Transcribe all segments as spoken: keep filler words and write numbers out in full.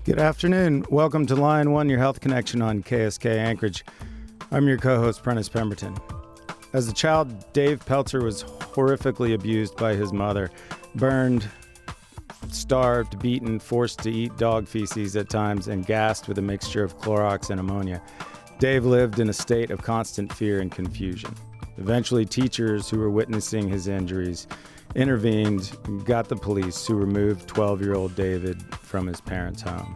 Good afternoon. Welcome to Line One, your health connection on K S K Anchorage. I'm your co-host, Prentice Pemberton. As a child, Dave Pelzer was horrifically abused by his mother, burned, starved, beaten, forced to eat dog feces at times, and gassed with a mixture of Clorox and ammonia. Dave lived in a state of constant fear and confusion. Eventually, teachers who were witnessing his injuries intervened and got the police, who removed twelve-year-old David from his parents' home.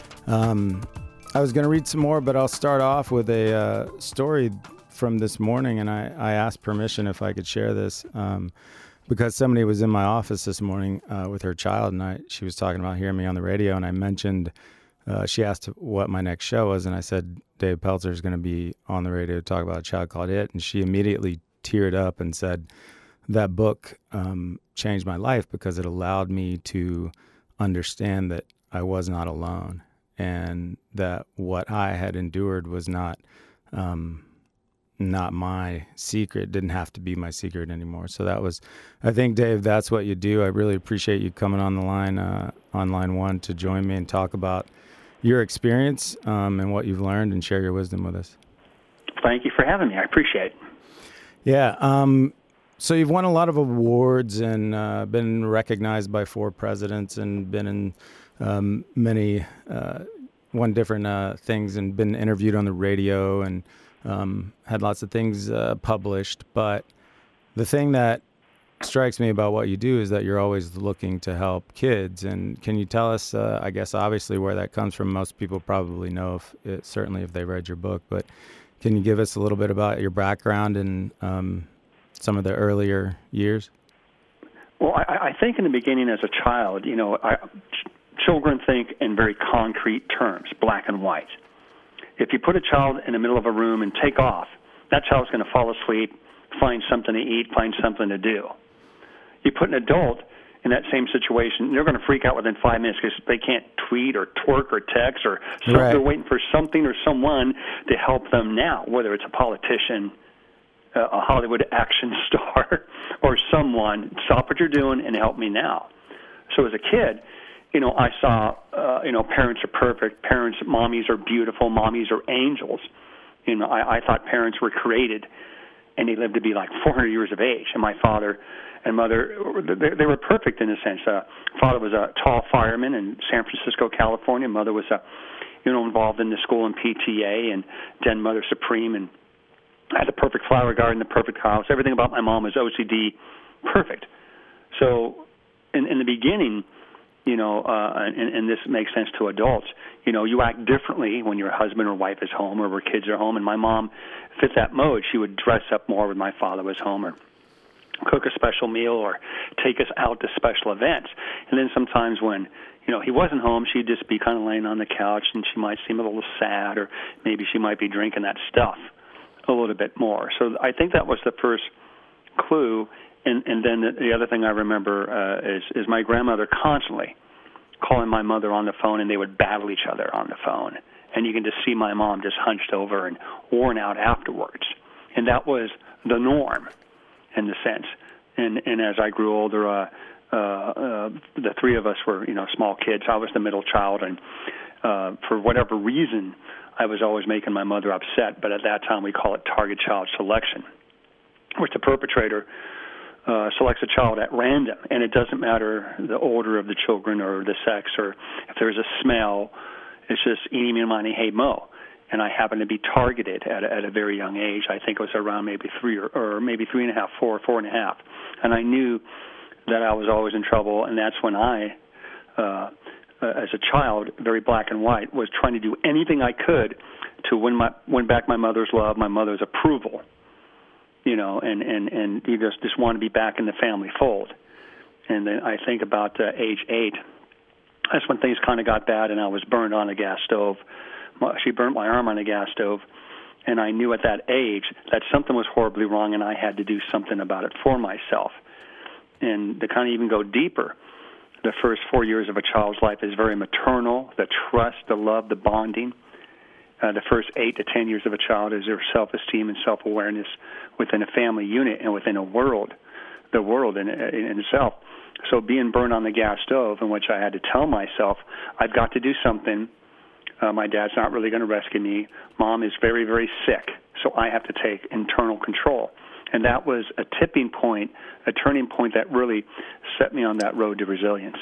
Um, I was going to read some more, but I'll start off with a uh, story from this morning, and I, I asked permission if I could share this um, because somebody was in my office this morning uh, with her child, and I, she was talking about hearing me on the radio, and I mentioned, uh, she asked what my next show was, and I said, Dave Pelzer is going to be on the radio to talk about a child called It, and she immediately teared up and said, that book um, changed my life because it allowed me to understand that I was not alone and that what I had endured was not um, not my secret, didn't have to be my secret anymore. So that was, I think, Dave, that's what you do. I really appreciate you coming on the line, uh, on Line One, to join me and talk about your experience um, and what you've learned and share your wisdom with us. Thank you for having me. I appreciate it. Yeah. Um, so you've won a lot of awards and uh, been recognized by four presidents and been in um, many, uh, won different uh, things and been interviewed on the radio and um, had lots of things uh, published. But the thing that strikes me about what you do is that you're always looking to help kids. And can you tell us, uh, I guess, obviously where that comes from? Most people probably know, if it, certainly if they read your book, but can you give us a little bit about your background and um, some of the earlier years? Well, I, I think in the beginning as a child, you know, I, ch- children think in very concrete terms, black and white. If you put a child in the middle of a room and take off, that child's going to fall asleep, find something to eat, find something to do. You put an adult in that same situation, they're going to freak out within five minutes because they can't tweet or twerk or text or something. Right. They're waiting for something or someone to help them now, whether it's a politician, uh, a Hollywood action star, or someone. Stop what you're doing and help me now. So as a kid, you know, I saw, uh, you know, parents are perfect. Parents, mommies are beautiful. Mommies are angels. You know, I, I thought parents were created and they lived to be like four hundred years of age. And my father and mother, they, they were perfect in a sense. Uh, father was a tall fireman in San Francisco, California. Mother was, a, you know, involved in the school and P T A, and then Mother Supreme, and had the perfect flower garden, the perfect house. Everything about my mom was O C D perfect. So in, in the beginning, you know, uh, and, and this makes sense to adults, you know, you act differently when your husband or wife is home or where kids are home. And my mom fit that mode. She would dress up more when my father was home, or cook a special meal, or take us out to special events. And then sometimes when, you know, he wasn't home, she'd just be kind of laying on the couch, and she might seem a little sad, or maybe she might be drinking that stuff a little bit more. So I think that was the first clue. And, and then the, the other thing I remember uh, is, is my grandmother constantly calling my mother on the phone, and they would battle each other on the phone. And you can just see my mom just hunched over and worn out afterwards. And that was the norm in the sense. And, and as I grew older, uh, uh, uh, the three of us were, you know, small kids. I was the middle child, and uh, for whatever reason, I was always making my mother upset. But at that time, we call it target child selection, which the perpetrator Uh, selects a child at random, and it doesn't matter the order of the children or the sex, or if there's a smell. It's just eeny, meeny, miny, hey, mo. And I happened to be targeted at a, at a very young age. I think it was around maybe three or, or maybe three and a half, four, four and a half. And I knew that I was always in trouble, and that's when I, uh, uh, as a child, very black and white, was trying to do anything I could to win my win back my mother's love, my mother's approval. You know, and, and, and you just, just want to be back in the family fold. And then I think about uh, age eight, that's when things kind of got bad, and I was burned on a gas stove. She burnt my arm on a gas stove, and I knew at that age that something was horribly wrong, and I had to do something about it for myself. And to kind of even go deeper, the first four years of a child's life is very maternal, the trust, the love, the bonding. Uh, the first eight to ten years of a child is their self-esteem and self-awareness within a family unit and within a world, the world in, in itself. So being burned on the gas stove, in which I had to tell myself, I've got to do something. Uh, my dad's not really going to rescue me. Mom is very, very sick, so I have to take internal control. And that was a tipping point, a turning point that really set me on that road to resilience.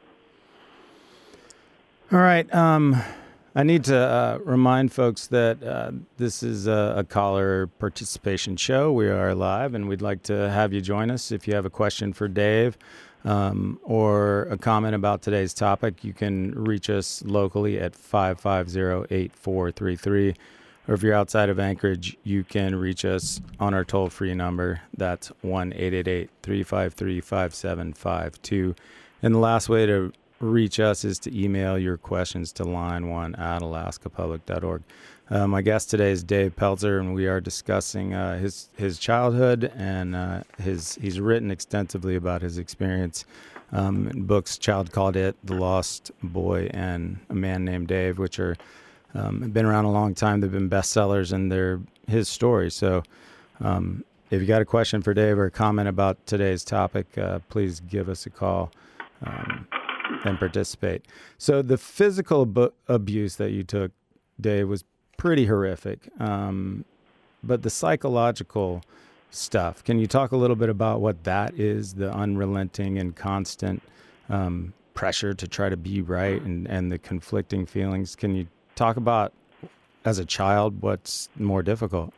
All right. Um, I need to uh, remind folks that uh, this is a, a caller participation show. We are live, and we'd like to have you join us. If you have a question for Dave um, or a comment about today's topic, you can reach us locally at five five zero, eight four three three. Or if you're outside of Anchorage, you can reach us on our toll-free number. That's one eight eight eight, three five three, five seven five two. And the last way to reach us is to email your questions to line one at alaska public dot org. Uh, my guest today is Dave Pelzer, and we are discussing uh, his his childhood, and uh, his he's written extensively about his experience um, in books Child Called It, The Lost Boy, and A Man Named Dave, which are um, been around a long time. They've been bestsellers, and they're his story. So um, if you got a question for Dave or a comment about today's topic, uh, please give us a call. Um, and participate. So the physical ab- abuse that you took, Dave, was pretty horrific. Um, but the psychological stuff, can you talk a little bit about what that is, the unrelenting and constant um, pressure to try to be right and, and the conflicting feelings? Can you talk about, as a child, what's more difficult?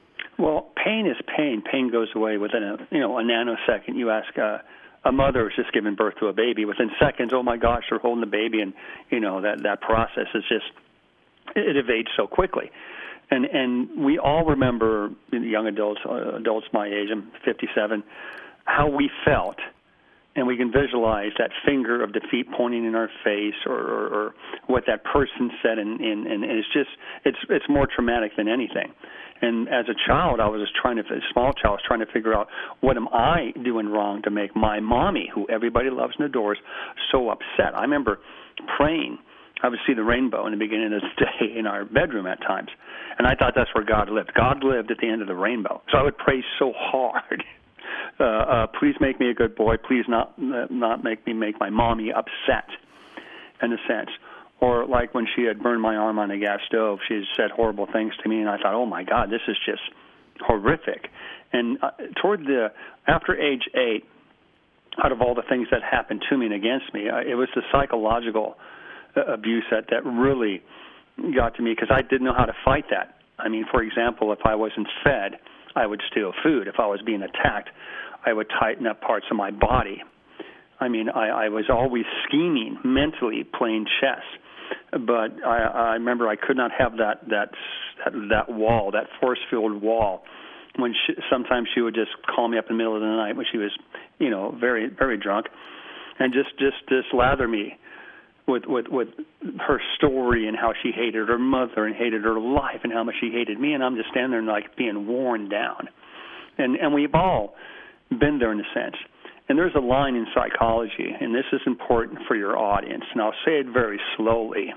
Well, pain is pain. Pain goes away within a, you know, a nanosecond. You ask uh, a mother who's just giving birth to a baby. Within seconds, oh, my gosh, they're holding the baby, and, you know, that, that process is just, it evades so quickly. And and we all remember, young adults, uh, adults my age, I'm fifty-seven, how we felt. And we can visualize that finger of defeat pointing in our face, or, or, or what that person said, and, and, and it's just, it's it's more traumatic than anything. And as a child, I was just trying to, a small child, I was trying to figure out, what am I doing wrong to make my mommy, who everybody loves and adores, so upset? I remember praying. I would see the rainbow in the beginning of the day in our bedroom at times, and I thought that's where God lived. God lived at the end of the rainbow. So I would pray so hard. Uh, uh, please make me a good boy. Please not uh, not make me make my mommy upset, in a sense. Or like when she had burned my arm on a gas stove, she had said horrible things to me, and I thought, oh my God, this is just horrific. And uh, toward the after age eight, out of all the things that happened to me and against me, uh, it was the psychological uh, abuse that that really got to me, because I didn't know how to fight that. I mean, for example, if I wasn't fed, I would steal food. If I was being attacked, I would tighten up parts of my body. I mean, I, I was always scheming, mentally playing chess. But I, I remember I could not have that that that, that wall, that force-filled wall. When she, sometimes she would just call me up in the middle of the night when she was, you know, very very drunk, and just just just lather me with with with her story and how she hated her mother and hated her life and how much she hated me, and I'm just standing there like being worn down. And and we've all been there in a sense. And there's a line in psychology, and this is important for your audience, and I'll say it very slowly.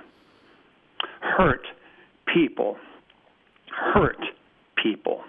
Hurt people hurt people.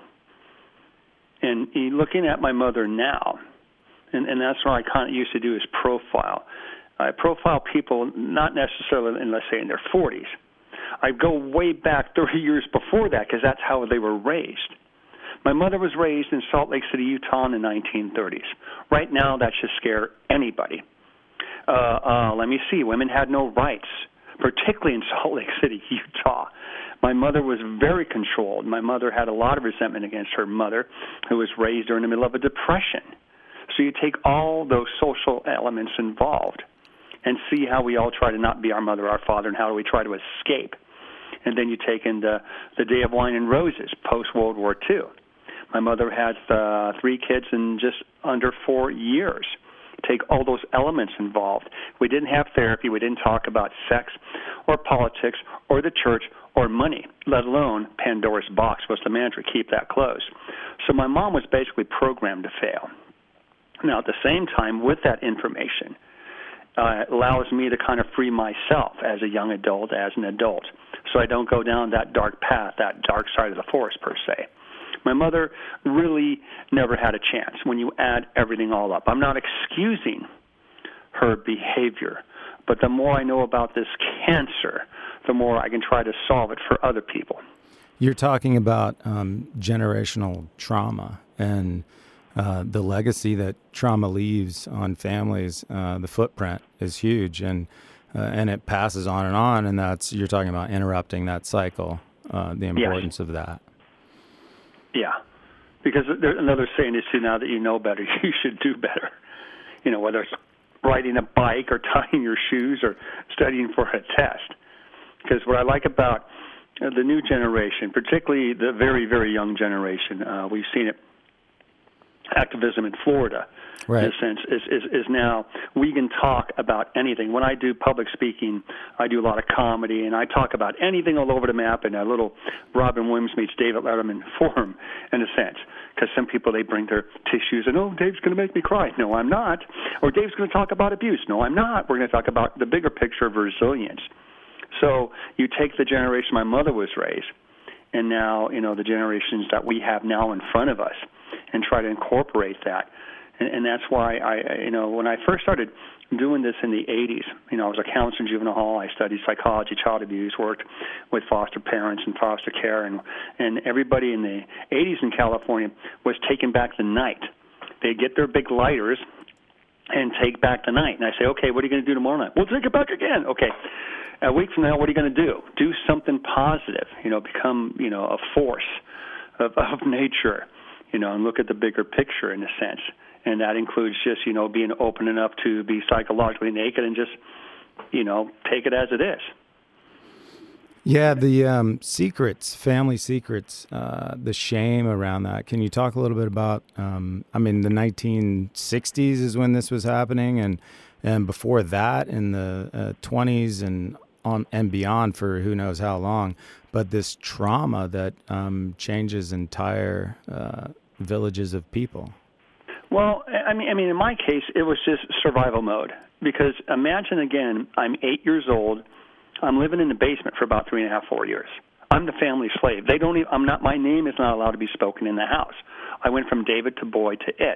And looking at my mother now, and, and that's what I kind of used to do, is profile. I profile people not necessarily, in, let's say, in their forties. I go way back thirty years before that, because that's how they were raised. My mother was raised in Salt Lake City, Utah in the nineteen thirties. Right now, that should scare anybody. Uh, uh, let me see. Women had no rights, particularly in Salt Lake City, Utah. My mother was very controlled. My mother had a lot of resentment against her mother, who was raised during the middle of a depression. So you take all those social elements involved and see how we all try to not be our mother, our father, and how do we try to escape. And then you take in the, the Day of Wine and Roses, post-World War Two. My mother had uh, three kids in just under four years. Take all those elements involved. We didn't have therapy. We didn't talk about sex or politics or the church or money, let alone Pandora's box was the mantra, keep that closed. So my mom was basically programmed to fail. Now, at the same time, with that information, uh, it allows me to kind of free myself as a young adult, as an adult, so I don't go down that dark path, that dark side of the force, per se. My mother really never had a chance when you add everything all up. I'm not excusing her behavior. But the more I know about this cancer, the more I can try to solve it for other people. You're talking about um, generational trauma and uh, the legacy that trauma leaves on families. Uh, the footprint is huge, and uh, and it passes on and on. And that's you're talking about interrupting that cycle. Uh, the importance yes. of that. Yeah, because there's another saying is too. Now that you know better, you should do better. You know, whether it's riding a bike or tying your shoes or studying for a test. Because what I like about uh, the new generation, particularly the very, very young generation, uh, we've seen it, activism in Florida, right. in a sense, is, is, is now we can talk about anything. When I do public speaking, I do a lot of comedy, and I talk about anything all over the map in a little Robin Williams meets David Letterman form, in a sense. Because some people, they bring their tissues and, oh, Dave's going to make me cry. No, I'm not. Or Dave's going to talk about abuse. No, I'm not. We're going to talk about the bigger picture of resilience. So you take the generation my mother was raised, and now, you know, the generations that we have now in front of us, and try to incorporate that. And, and that's why I, you know, when I first started doing this in the eighties, you know, I was a counselor in juvenile hall. I studied psychology, child abuse, worked with foster parents and foster care, and and everybody in the eighties in California was taking back the night. They'd get their big lighters and take back the night. And I say, okay, what are you going to do tomorrow night? We'll take it back again. Okay. A week from now, what are you going to do? Do something positive, you know, become, you know, a force of, of nature, you know, and look at the bigger picture in a sense. And that includes just, you know, being open enough to be psychologically naked and just, you know, take it as it is. Yeah, the um, secrets, family secrets, uh, the shame around that. Can you talk a little bit about, um, I mean, the nineteen sixties is when this was happening, and and before that in the uh, twenties and on and beyond for who knows how long, but this trauma that um, changes entire uh, villages of people. Well, I mean, I mean, in my case, it was just survival mode. Because imagine again, I'm eight years old. I'm living in the basement for about three and a half, four years. I'm the family slave. They don't. Even, I'm not. My name is not allowed to be spoken in the house. I went from David to boy to it.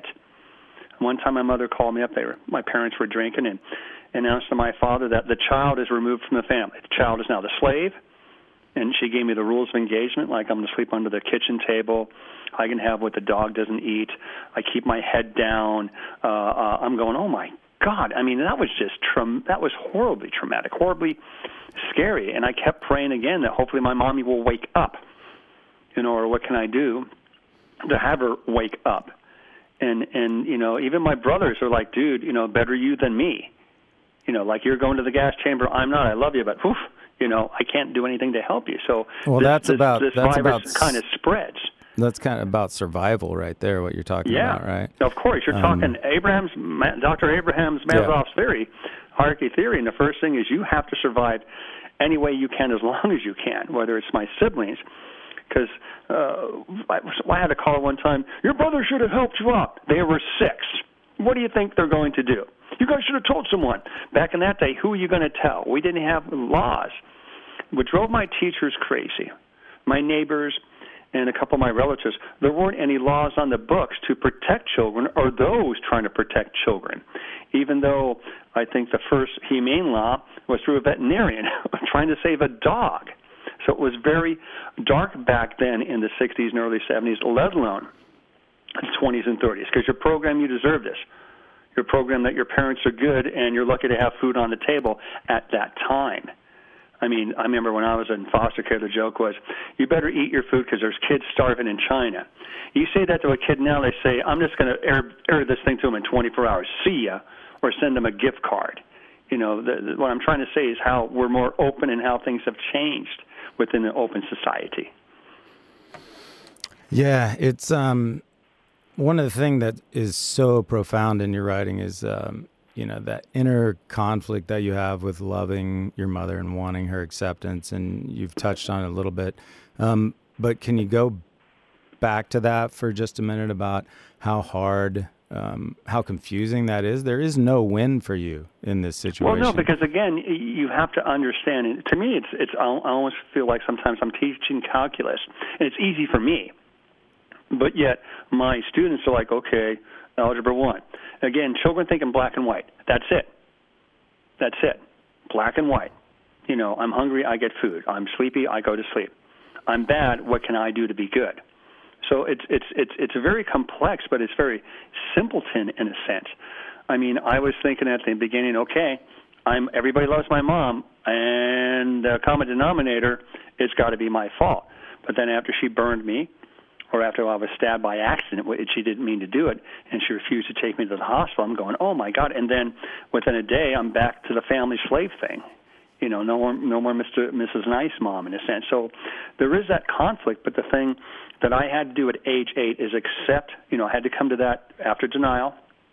One time, my mother called me up. They were, my parents were drinking, and announced to my father that the child is removed from the family. The child is now the slave. And she gave me the rules of engagement, like I'm going to sleep under the kitchen table. I can have what the dog doesn't eat. I keep my head down. Uh, uh, I'm going, oh, my God. I mean, that was just tra- that was horribly traumatic, horribly scary. And I kept praying again that hopefully my mommy will wake up, you know, or what can I do to have her wake up? And, and you know, even my brothers are like, dude, you know, better you than me. You know, like you're going to the gas chamber. I'm not. I love you, but whew, you know, I can't do anything to help you. So well, this, that's this, about this that's virus about kind of spreads. That's kind of about survival, right there. What you're talking yeah. about, right? Of course, you're um, talking Abraham's, Doctor Abraham's Maslow's yeah. theory, hierarchy theory, and the first thing is you have to survive any way you can, as long as you can. Whether it's my siblings, because uh, I, I had a caller one time. Your brother should have helped you out. They were six. What do you think they're going to do? You guys should have told someone. Back in that day, who are you going to tell? We didn't have laws. What drove my teachers crazy, my neighbors, and a couple of my relatives, there weren't any laws on the books to protect children or those trying to protect children, even though I think the first humane law was through a veterinarian trying to save a dog. So it was very dark back then in the sixties and early seventies, let alone the twenties and thirties, because you're programmed you deserve this. You're programmed that your parents are good and you're lucky to have food on the table at that time. I mean, I remember when I was in foster care, the joke was, you better eat your food because there's kids starving in China. You say that to a kid now, they say, I'm just going to air, air this thing to them in twenty-four hours. See ya, or send them a gift card. You know, the, the, what I'm trying to say is how we're more open and how things have changed within an open society. Yeah, it's um, one of the things that is so profound in your writing is, um, you know, that inner conflict that you have with loving your mother and wanting her acceptance, and you've touched on it a little bit. Um, but can you go back to that for just a minute about how hard, um, how confusing that is? There is no win for you in this situation. Well, no, because again, you have to understand. And to me, it's it's. I almost feel like sometimes I'm teaching calculus, and it's easy for me. But yet, my students are like, okay, algebra one. Again, children think in black and white. That's it. That's it. Black and white. You know, I'm hungry, I get food. I'm sleepy, I go to sleep. I'm bad, what can I do to be good? So it's it's it's it's very complex, but it's very simpleton in a sense. I mean, I was thinking at the beginning, okay, I'm everybody loves my mom, and the common denominator it's got to be my fault. But then after she burned me, or after I was stabbed by accident, which she didn't mean to do it, and she refused to take me to the hospital, I'm going, oh my God! And then within a day, I'm back to the family slave thing. You know, no more, no more Mister Missus Nice Mom in a sense. So there is that conflict, but the thing that I had to do at age eight is accept, you know, I had to come to that after denial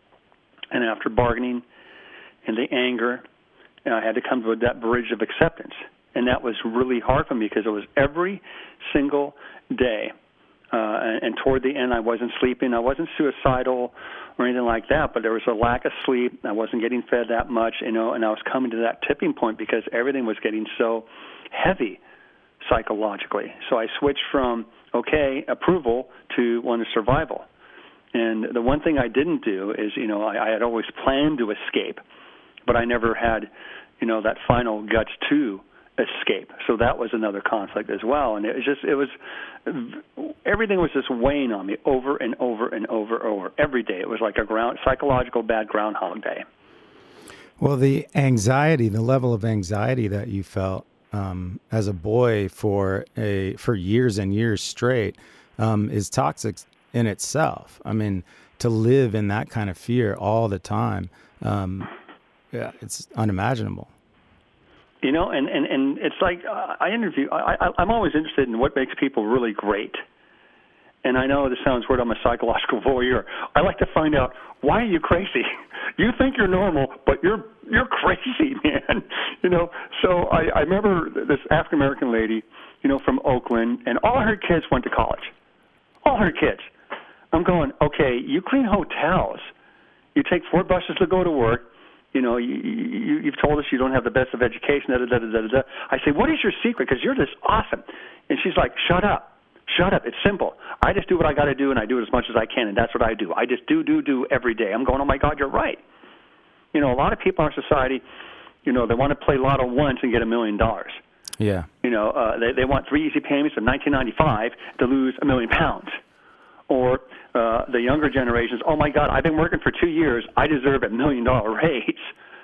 and after bargaining and the anger, and I had to come to that bridge of acceptance. And that was really hard for me because it was every single day. Uh, and, and toward the end, I wasn't sleeping. I wasn't suicidal or anything like that, but there was a lack of sleep. I wasn't getting fed that much, you know, and I was coming to that tipping point because everything was getting so heavy psychologically. So I switched from, okay, approval to one of survival. And the one thing I didn't do is, you know, I, I had always planned to escape, but I never had, you know, that final guts to escape. So that was another conflict as well. And it was just, it was, everything was just weighing on me over and over and over and over every day. It was like a ground, psychological bad Groundhog Day. Well, the anxiety, the level of anxiety that you felt um, as a boy for a for years and years straight um, is toxic in itself. I mean, to live in that kind of fear all the time, um, yeah, it's unimaginable. You know, and, and, and it's like uh, I interview, I, I, I'm always interested in what makes people really great. And I know this sounds weird, I'm a psychological voyeur. I like to find out, why are you crazy? You think you're normal, but you're you're crazy, man. You know, so I, I remember this African-American lady, you know, from Oakland, and all her kids went to college. All her kids. I'm going, okay, you clean hotels. You take four buses to go to work. You know, you, you, you've told us you don't have the best of education, da, da, da, da, da, da. I say, what is your secret? Because you're just awesome. And she's like, shut up. Shut up. It's simple. I just do what I got to do, and I do it as much as I can, and that's what I do. I just do, do, do every day. I'm going, oh, my God, you're right. You know, a lot of people in our society, you know, they want to play lotto once and get a million dollars. Yeah. You know, uh, they, they want three easy payments of nineteen ninety-five to lose a million pounds. Or uh, the younger generations, oh, my God, I've been working for two years. I deserve a million-dollar raise.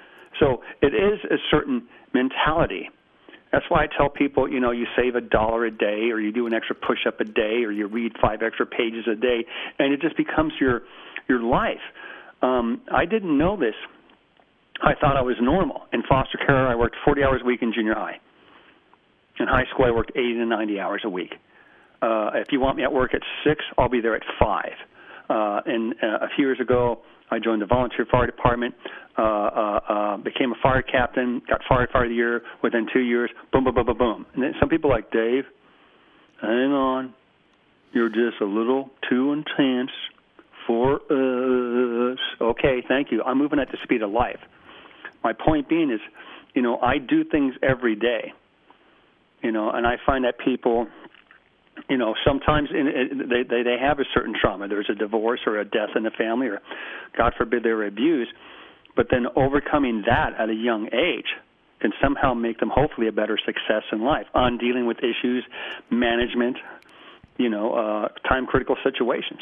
So it is a certain mentality. That's why I tell people, you know, you save a dollar a day, or you do an extra push-up a day, or you read five extra pages a day, and it just becomes your your life. Um, I didn't know this. I thought I was normal. In foster care, I worked forty hours a week in junior high. In high school, I worked eighty to ninety hours a week. Uh, if you want me at work at six, I'll be there at five. Uh, and uh, a few years ago, I joined the volunteer fire department, uh, uh, uh, became a fire captain, got fired fire of the year within two years, boom, boom, boom, boom, boom. And then some people are like, Dave, hang on, you're just a little too intense for us. Okay, thank you. I'm moving at the speed of life. My point being is, you know, I do things every day, you know, and I find that people, you know, sometimes in, in, they, they they have a certain trauma. There's a divorce or a death in the family, or God forbid they were abused. But then overcoming that at a young age can somehow make them hopefully a better success in life on dealing with issues, management, you know, uh, time-critical situations.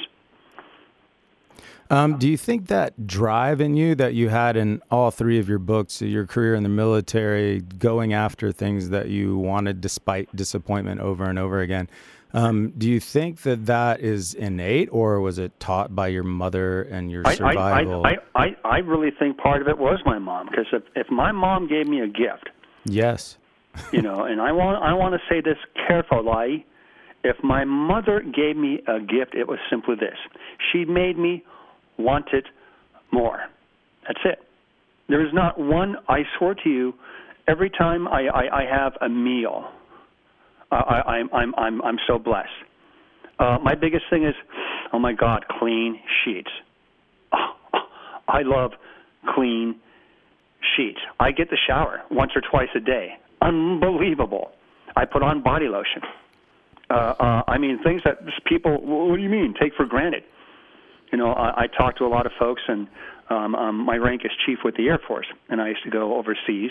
Um, do you think that drive in you that you had in all three of your books, your career in the military, going after things that you wanted despite disappointment over and over again, um, do you think that that is innate, or was it taught by your mother and your survival? I, I, I, I really think part of it was my mom, because if, if my mom gave me a gift, yes, you know, and I want I want to say this carefully, if my mother gave me a gift, it was simply this: she made me want it more. That's it. There is not one, I swear to you, every time I, I, I have a meal, uh, I, I'm, I'm, I'm, I'm so blessed. Uh, my biggest thing is, oh my God, clean sheets. Oh, oh, I love clean sheets. I get the shower once or twice a day. Unbelievable. I put on body lotion. Uh, uh, I mean, things that people, what do you mean, take for granted. You know, I, I talk to a lot of folks, and um, um, my rank is chief with the Air Force, and I used to go overseas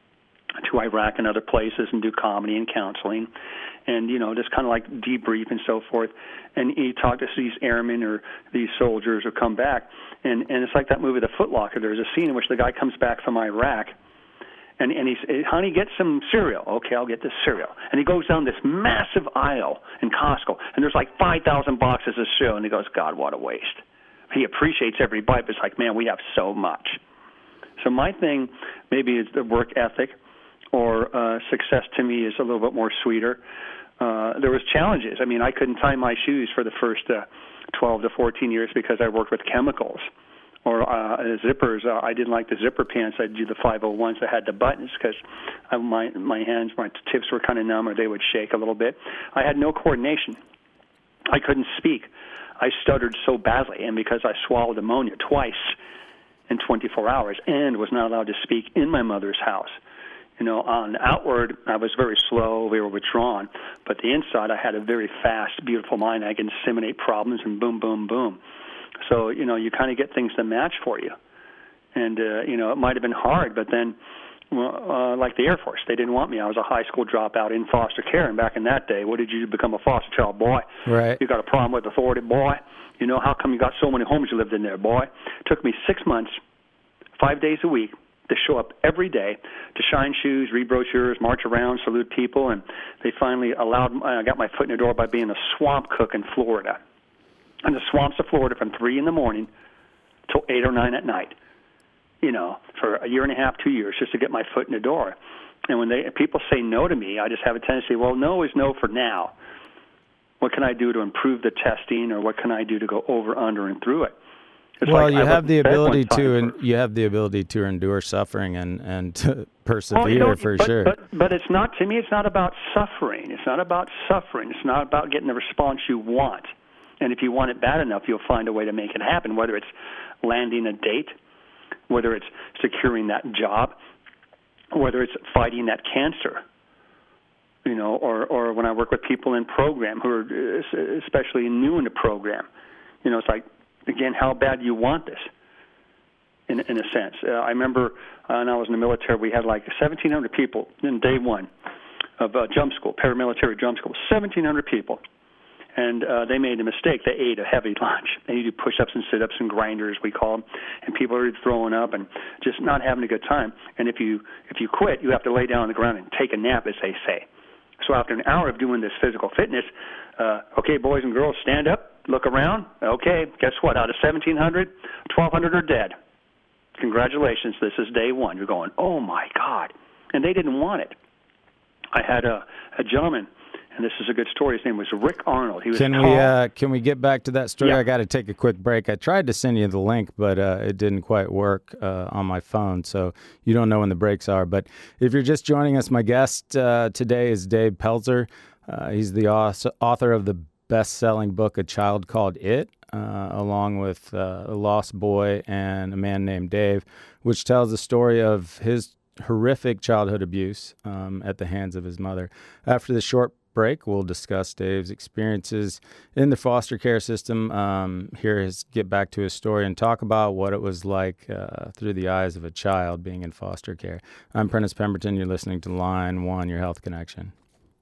to Iraq and other places and do comedy and counseling, and, you know, just kind of like debrief and so forth. And you talk to these airmen or these soldiers who come back, and, and it's like that movie, The Foot Locker. There's a scene in which the guy comes back from Iraq, and, and he says, honey, get some cereal. Okay, I'll get this cereal. And he goes down this massive aisle in Costco, and there's like five thousand boxes of cereal, and he goes, God, what a waste. He appreciates every bite, but it's like, man, we have so much. So my thing maybe is the work ethic, or uh, success to me is a little bit more sweeter. Uh, there was challenges. I mean, I couldn't tie my shoes for the first uh, twelve to fourteen years because I worked with chemicals. Or uh, zippers. Uh, I didn't like the zipper pants. I'd do the five oh ones that had the buttons because my my hands, my tips were kind of numb, or they would shake a little bit. I had no coordination. I couldn't speak. I stuttered so badly, and because I swallowed ammonia twice in twenty-four hours and was not allowed to speak in my mother's house. You know, on outward, I was very slow. We were withdrawn. But the inside, I had a very fast, beautiful mind. I could disseminate problems and boom, boom, boom. So, you know, you kind of get things to match for you. And, uh, you know, it might have been hard, but then, well, uh, like the Air Force, they didn't want me. I was a high school dropout in foster care. And back in that day, what did you become a foster child, boy? Right. You got a problem with authority, boy? You know, how come you got so many homes you lived in there, boy? It took me six months, five days a week, to show up every day, to shine shoes, read brochures, march around, salute people, and they finally allowed, I got my foot in the door by being a swamp cook in Florida. In the swamps of Florida from three in the morning till eight or nine at night, you know, for a year and a half, two years, just to get my foot in the door. And when they people say no to me, I just have a tendency, well, no is no for now. What can I do to improve the testing, or what can I do to go over, under, and through it? It's well, like you I have the ability to, and for, you have the ability to endure suffering and and to persevere, well, you know, for but, sure. But but it's not, to me. It's not about suffering. It's not about suffering. It's not about getting the response you want. And if you want it bad enough, you'll find a way to make it happen. Whether it's landing a date, whether it's securing that job, whether it's fighting that cancer. You know, or or when I work with people in program who are especially new in the program, you know, it's like, again, how bad do you want this, in, in a sense. Uh, I remember uh, when I was in the military, we had like seventeen hundred people in day one of uh, jump school, paramilitary jump school, seventeen hundred people. And uh, they made a mistake. They ate a heavy lunch. They do push-ups and sit-ups and grinders, we call them. And people are throwing up and just not having a good time. And if you if you quit, you have to lay down on the ground and take a nap, as they say. So after an hour of doing this physical fitness, uh, okay, boys and girls, stand up, look around. Okay, guess what? Out of seventeen hundred, twelve hundred are dead. Congratulations, this is day one. You're going, oh, my God. And they didn't want it. I had a, a gentleman, and this is a good story. His name was Rick Arnold. He was can tall. we uh, can we get back to that story? Yeah. I got to take a quick break. I tried to send you the link, but uh, it didn't quite work uh, on my phone, so you don't know when the breaks are. But if you're just joining us, my guest uh, today is Dave Pelzer. Uh, he's the author of the best-selling book, A Child Called It, uh, along with uh, A Lost Boy and A Man Named Dave, which tells the story of his horrific childhood abuse um, at the hands of his mother. After the short break, we'll discuss Dave's experiences in the foster care system, um, hear his get back to his story, and talk about what it was like uh, through the eyes of a child being in foster care. I'm Prentice Pemberton. You're listening to Line One, Your Health Connection.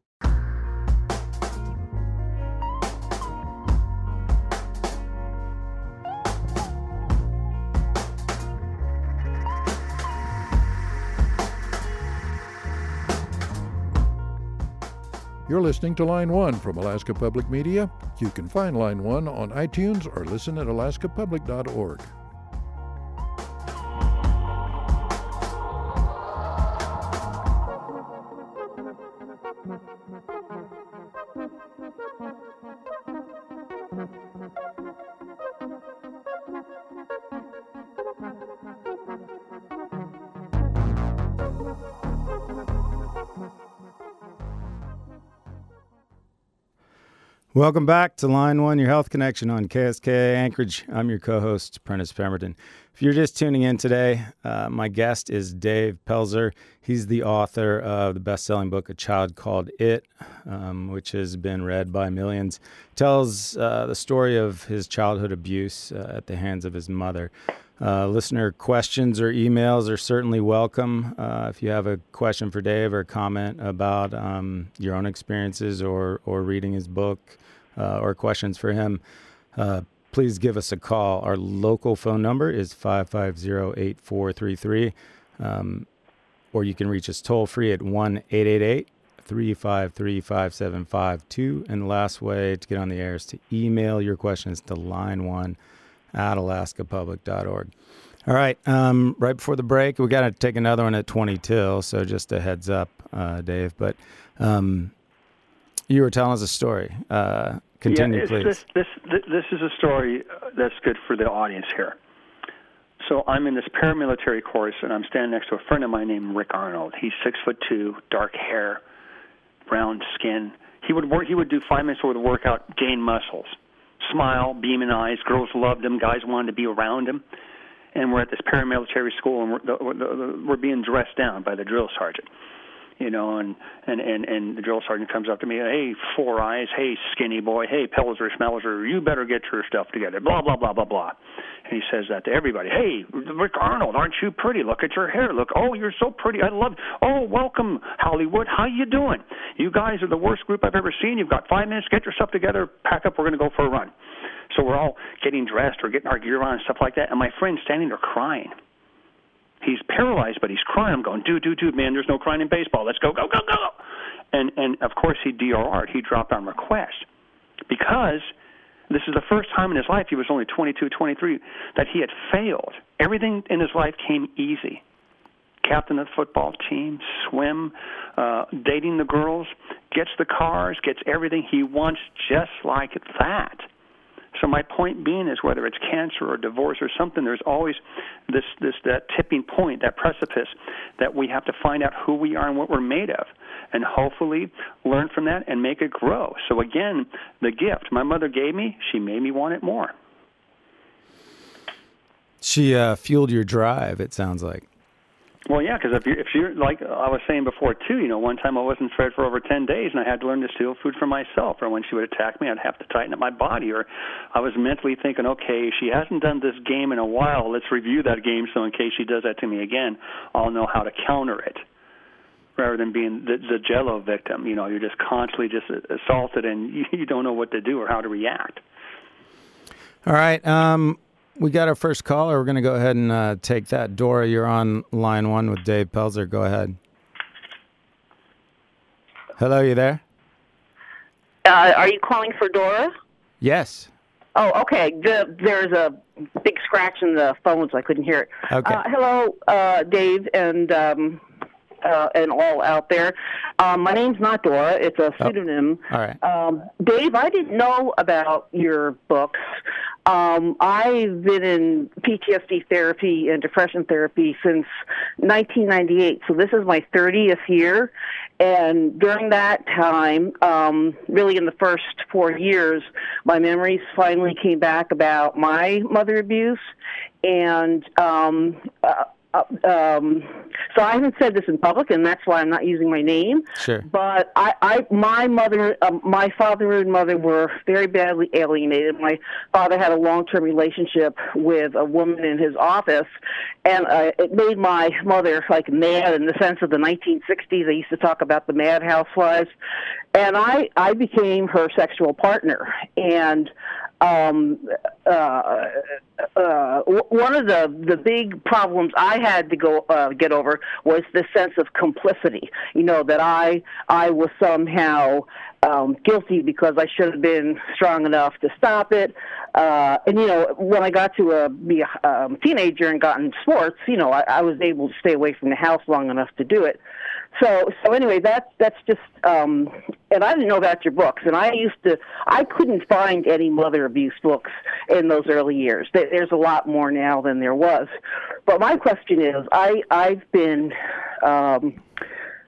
You're listening to Line One from Alaska Public Media. You can find Line One on iTunes or listen at alaska public dot org. Welcome back to Line One, your health connection on K S K A Anchorage. I'm your co-host, Prentice Pemberton. If you're just tuning in today, uh, my guest is Dave Pelzer. He's the author of the best-selling book, A Child Called It, um, which has been read by millions. Tells uh, the story of his childhood abuse uh, at the hands of his mother. Uh, listener questions or emails are certainly welcome. Uh, if you have a question for Dave or a comment about um, your own experiences or, or reading his book uh, or questions for him, uh, please give us a call. Our local phone number is five five zero, eight four three three, um, or you can reach us toll-free at one eight eight eight, three five three, five seven five two. And the last way to get on the air is to email your questions to line one at alaska public dot org. All right, um, right before the break, we got to take another one at twenty till, so just a heads up, uh, Dave. But um, you were telling us a story. Uh, continue, yeah, please. This, this, this, this is a story that's good for the audience here. So I'm in this paramilitary course, and I'm standing next to a friend of mine named Rick Arnold. He's six foot two, dark hair, brown skin. He would work. He would do five minutes worth of workout, gain muscles. Smile, beaming eyes. Girls loved him. Guys wanted to be around him. And we're at this paramilitary school, and we're, the, the, we're being dressed down by the drill sergeant. You know, and, and, and, and the drill sergeant comes up to me, hey, Four Eyes, hey, skinny boy, hey, Pelzer, Schmelzer, you better get your stuff together, blah, blah, blah, blah, blah. And he says that to everybody. Hey, Rick Arnold, aren't you pretty? Look at your hair. Look, oh, you're so pretty. I love, oh, welcome, Hollywood. How you doing? You guys are the worst group I've ever seen. You've got five minutes. Get your stuff together. Pack up. We're going to go for a run. So we're all getting dressed or getting our gear on and stuff like that. And my friend's standing there crying. He's paralyzed, but he's crying. I'm going, dude, dude, dude, man, there's no crying in baseball. Let's go, go, go, go. And, and of course, he D R R'd. He dropped on request because this is the first time in his life, he was only twenty-two, twenty-three, that he had failed. Everything in his life came easy. Captain of the football team, swim, uh, dating the girls, gets the cars, gets everything he wants just like that. So my point being is whether it's cancer or divorce or something, there's always this, this that tipping point, that precipice, that we have to find out who we are and what we're made of, and hopefully learn from that and make it grow. So again, the gift my mother gave me, she made me want it more. She uh, fueled your drive, it sounds like. Well, yeah, because if you're, if you're, like I was saying before, too, you know, one time I wasn't fed for over ten days, and I had to learn to steal food for myself, or when she would attack me, I'd have to tighten up my body, or I was mentally thinking, okay, she hasn't done this game in a while, let's review that game so in case she does that to me again, I'll know how to counter it, rather than being the, the Jello victim. You know, you're just constantly just assaulted, and you, you don't know what to do or how to react. All right, um... we got our first caller. We're going to go ahead and uh, take that. Dora, you're on line one with Dave Pelzer. Go ahead. Hello, you there? Uh, are you calling for Dora? Yes. Oh, okay. The, there's a big scratch in the phone, so I couldn't hear it. Okay. Uh, hello, uh, Dave, and um, uh, and all out there. Um, my name's not Dora. It's a pseudonym. Oh. All right. Um, Dave, I didn't know about your books. Um, I've been in P T S D therapy and depression therapy since nineteen ninety-eight, so this is my thirtieth year. And during that time, um, really in the first four years, my memories finally came back about my mother abuse. And um, uh, Uh, um, so I haven't said this in public, and that's why I'm not using my name. Sure. But I, I my mother, um, my father and mother were very badly alienated. My father had a long-term relationship with a woman in his office, and uh, it made my mother like mad in the sense of the nineteen sixties. They used to talk about the Mad Housewives, and I, I became her sexual partner. And Um, uh, uh, one of the, the big problems I had to go uh, get over was this sense of complicity. You know, that I I was somehow um, guilty because I should have been strong enough to stop it. Uh, and you know, when I got to uh, be a um, teenager and got in sports, you know, I, I was able to stay away from the house long enough to do it. So, so anyway, that's that's just, um, and I didn't know about your books, and I used to, I couldn't find any mother abuse books in those early years. There's a lot more now than there was. But my question is, I I've been, um,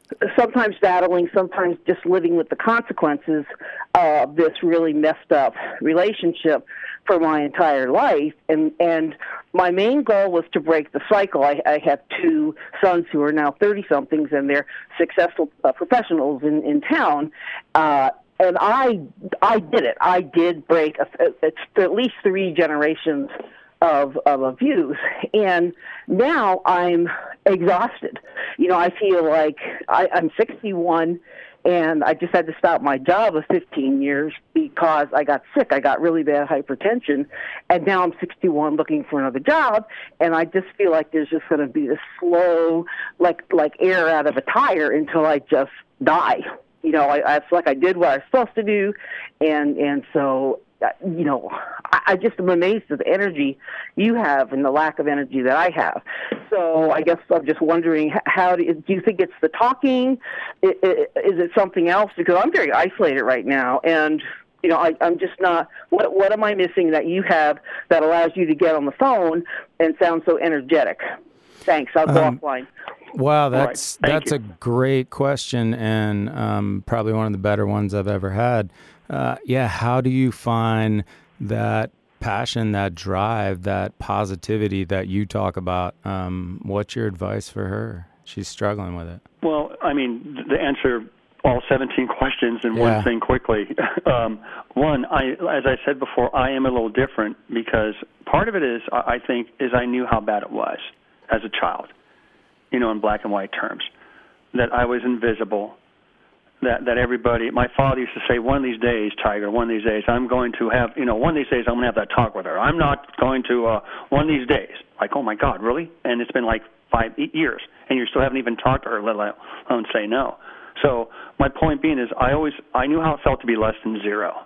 sometimes battling, sometimes just living with the consequences of this really messed up relationship for my entire life. And and my main goal was to break the cycle. I, I have two sons who are now thirty-somethings, and they're successful uh, professionals in, in town. Uh, and I I did it. I did break a, it's at least three generations of of abuse, and now I'm exhausted. You know, I feel like I, I'm sixty-one, and I just had to stop my job of fifteen years because I got sick. I got really bad hypertension, and now I'm sixty-one looking for another job, and I just feel like there's just going to be this slow, like like air out of a tire until I just die. You know, I, I feel like I did what I was supposed to do, and and so. You know, I, I just am amazed at the energy you have and the lack of energy that I have. So I guess I'm just wondering, how do you, do you think it's the talking? Is, is it something else? Because I'm very isolated right now, and you know, I, I'm just not. What what am I missing that you have that allows you to get on the phone and sound so energetic? Thanks. I'll go um, offline. Wow, that's right. that's you. a great question, and um, probably one of the better ones I've ever had. Uh, yeah, how do you find that passion, that drive, that positivity that you talk about? Um, what's your advice for her? She's struggling with it. Well, I mean, the answer all seventeen questions in yeah. one thing quickly. um, one, I, as I said before, I am a little different because part of it is, I think, is I knew how bad it was as a child, you know, in black and white terms, that I was invisible. That that everybody, my father used to say, one of these days, Tiger, one of these days, I'm going to have, you know, one of these days I'm going to have that talk with her. I'm not going to, uh, one of these days. Like, oh, my God, really? And it's been like five, eight years, and you still haven't even talked to her, let alone say no. So my point being is I always, I knew how it felt to be less than zero.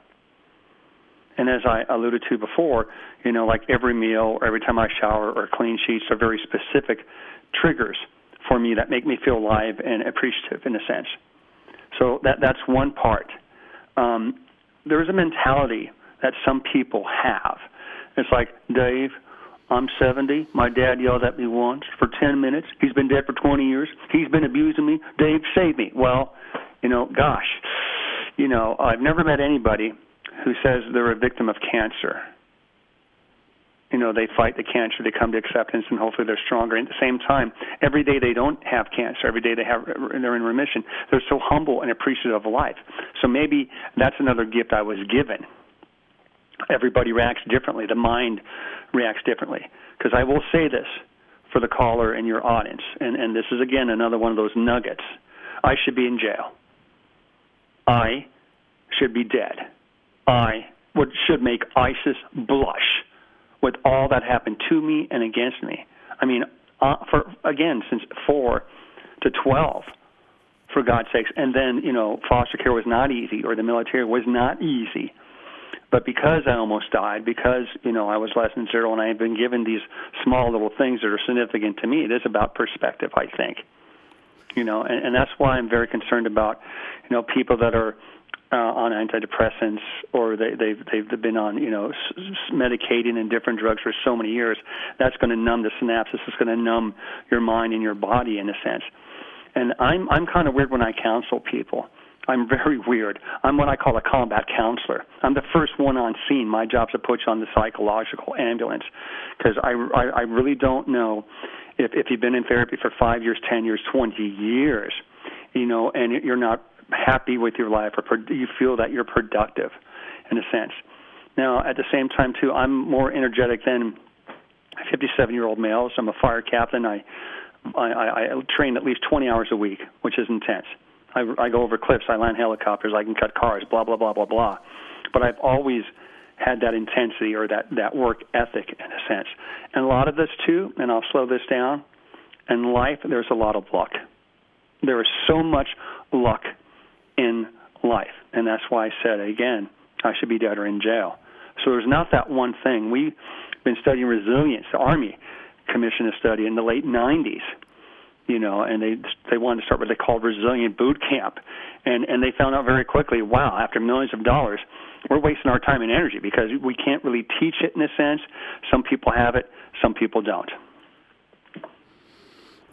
And as I alluded to before, you know, like every meal or every time I shower or clean sheets are very specific triggers for me that make me feel alive and appreciative in a sense. So that that's one part. Um, there is a mentality that some people have. It's like, Dave, I'm seventy. My dad yelled at me once for ten minutes. He's been dead for twenty years. He's been abusing me. Dave, save me. Well, you know, gosh, you know, I've never met anybody who says they're a victim of cancer. You know, they fight the cancer, they come to acceptance, and hopefully they're stronger. And at the same time, every day they don't have cancer, every day they have, they're in remission, they're so humble and appreciative of life. So maybe that's another gift I was given. Everybody reacts differently. The mind reacts differently. Because I will say this for the caller and your audience, and, and this is, again, another one of those nuggets. I should be in jail. I should be dead. I would, should make ISIS blush with all that happened to me and against me. I mean, uh, for again, since four to twelve, for God's sakes. And then, you know, foster care was not easy, or the military was not easy. But because I almost died, because, you know, I was less than zero and I had been given these small little things that are significant to me, it is about perspective, I think. You know, and, and that's why I'm very concerned about, you know, people that are Uh, on antidepressants, or they, they've they've been on, you know, s- s- medicating and different drugs for so many years. That's going to numb the synapses. It's going to numb your mind and your body in a sense. And I'm I'm kind of weird when I counsel people. I'm very weird. I'm what I call a combat counselor. I'm the first one on scene. My job's to put you on the psychological ambulance, because I, I I really don't know if if you've been in therapy for five years, ten years, twenty years, you know, and you're not happy with your life, or you feel that you're productive in a sense. Now, at the same time, too, I'm more energetic than fifty-seven-year-old males. I'm a fire captain. I, I, I train at least twenty hours a week, which is intense. I, I go over cliffs. I land helicopters. I can cut cars, blah, blah, blah, blah, blah. But I've always had that intensity, or that, that work ethic in a sense. And a lot of this, too, and I'll slow this down, in life, there's a lot of luck. There is so much luck in life, and that's why I said, again, I should be dead or in jail. So there's not that one thing. We've been studying resilience. The Army commissioned a study in the late nineties, you know, and they they wanted to start what they called resilient boot camp, and and they found out very quickly, wow, after millions of dollars, we're wasting our time and energy because we can't really teach it in a sense. Some people have it, some people don't.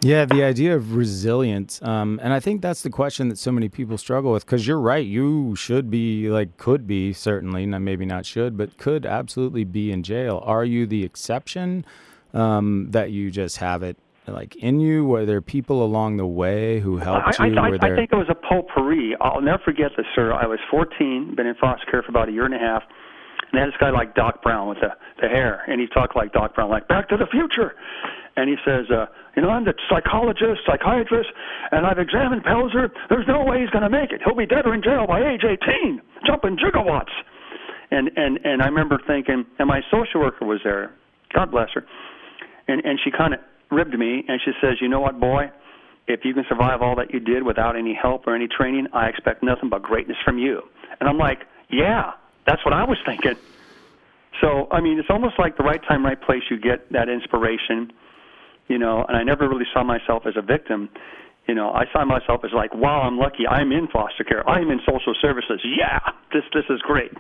Yeah, the idea of resilience. Um, and I think that's the question that so many people struggle with, because you're right. You should be, like, could be, certainly, not, maybe not should, but could absolutely be in jail. Are you the exception, um, that you just have it, like, in you? Were there people along the way who helped I, you? I, I, Were there... I think it was a potpourri. I'll never forget this, sir. I was fourteen, been in foster care for about a year and a half, and they had this guy like Doc Brown with the, the hair, and he talked like Doc Brown, like, Back to the Future. And he says, uh, you know, I'm the psychologist, psychiatrist, and I've examined Pelzer. There's no way he's going to make it. He'll be dead or in jail by age eighteen, jumping gigawatts. And, and, and I remember thinking, and my social worker was there, God bless her, and, and she kind of ribbed me, and she says, you know what, boy, if you can survive all that you did without any help or any training, I expect nothing but greatness from you. And I'm like, yeah, that's what I was thinking. So, I mean, it's almost like the right time, right place, you get that inspiration. You know, and I never really saw myself as a victim. You know, I saw myself as like, wow, I'm lucky. I'm in foster care. I'm in social services. Yeah, this this is great.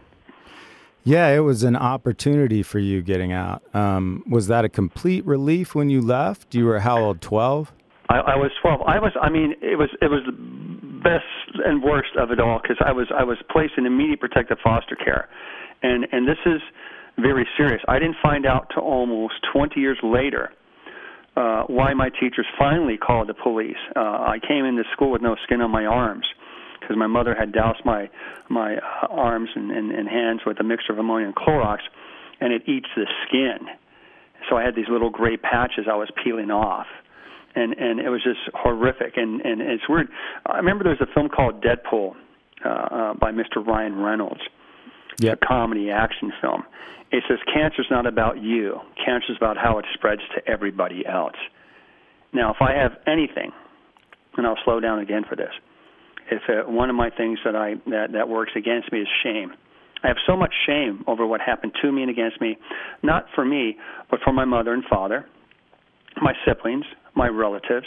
Yeah, it was an opportunity for you getting out. Um, was that a complete relief when you left? You were how old, twelve? I, I was twelve. I was. I mean, it was it was the best and worst of it all, because I was I was placed in immediate protective foster care, and and this is very serious. I didn't find out till almost twenty years later. Uh, why my teachers finally called the police. Uh, I came into school with no skin on my arms because my mother had doused my my uh, arms and, and, and hands with a mixture of ammonia and Clorox, and it eats the skin. So I had these little gray patches I was peeling off, and and it was just horrific. And, and it's weird. I remember there was a film called Deadpool uh, uh, by Mister Ryan Reynolds. Yep. A comedy action film. It says cancer's not about you. Cancer's about how it spreads to everybody else. Now, if I have anything, and I'll slow down again for this, if uh, one of my things that I that, that works against me is shame. I have so much shame over what happened to me and against me, not for me, but for my mother and father, my siblings, my relatives,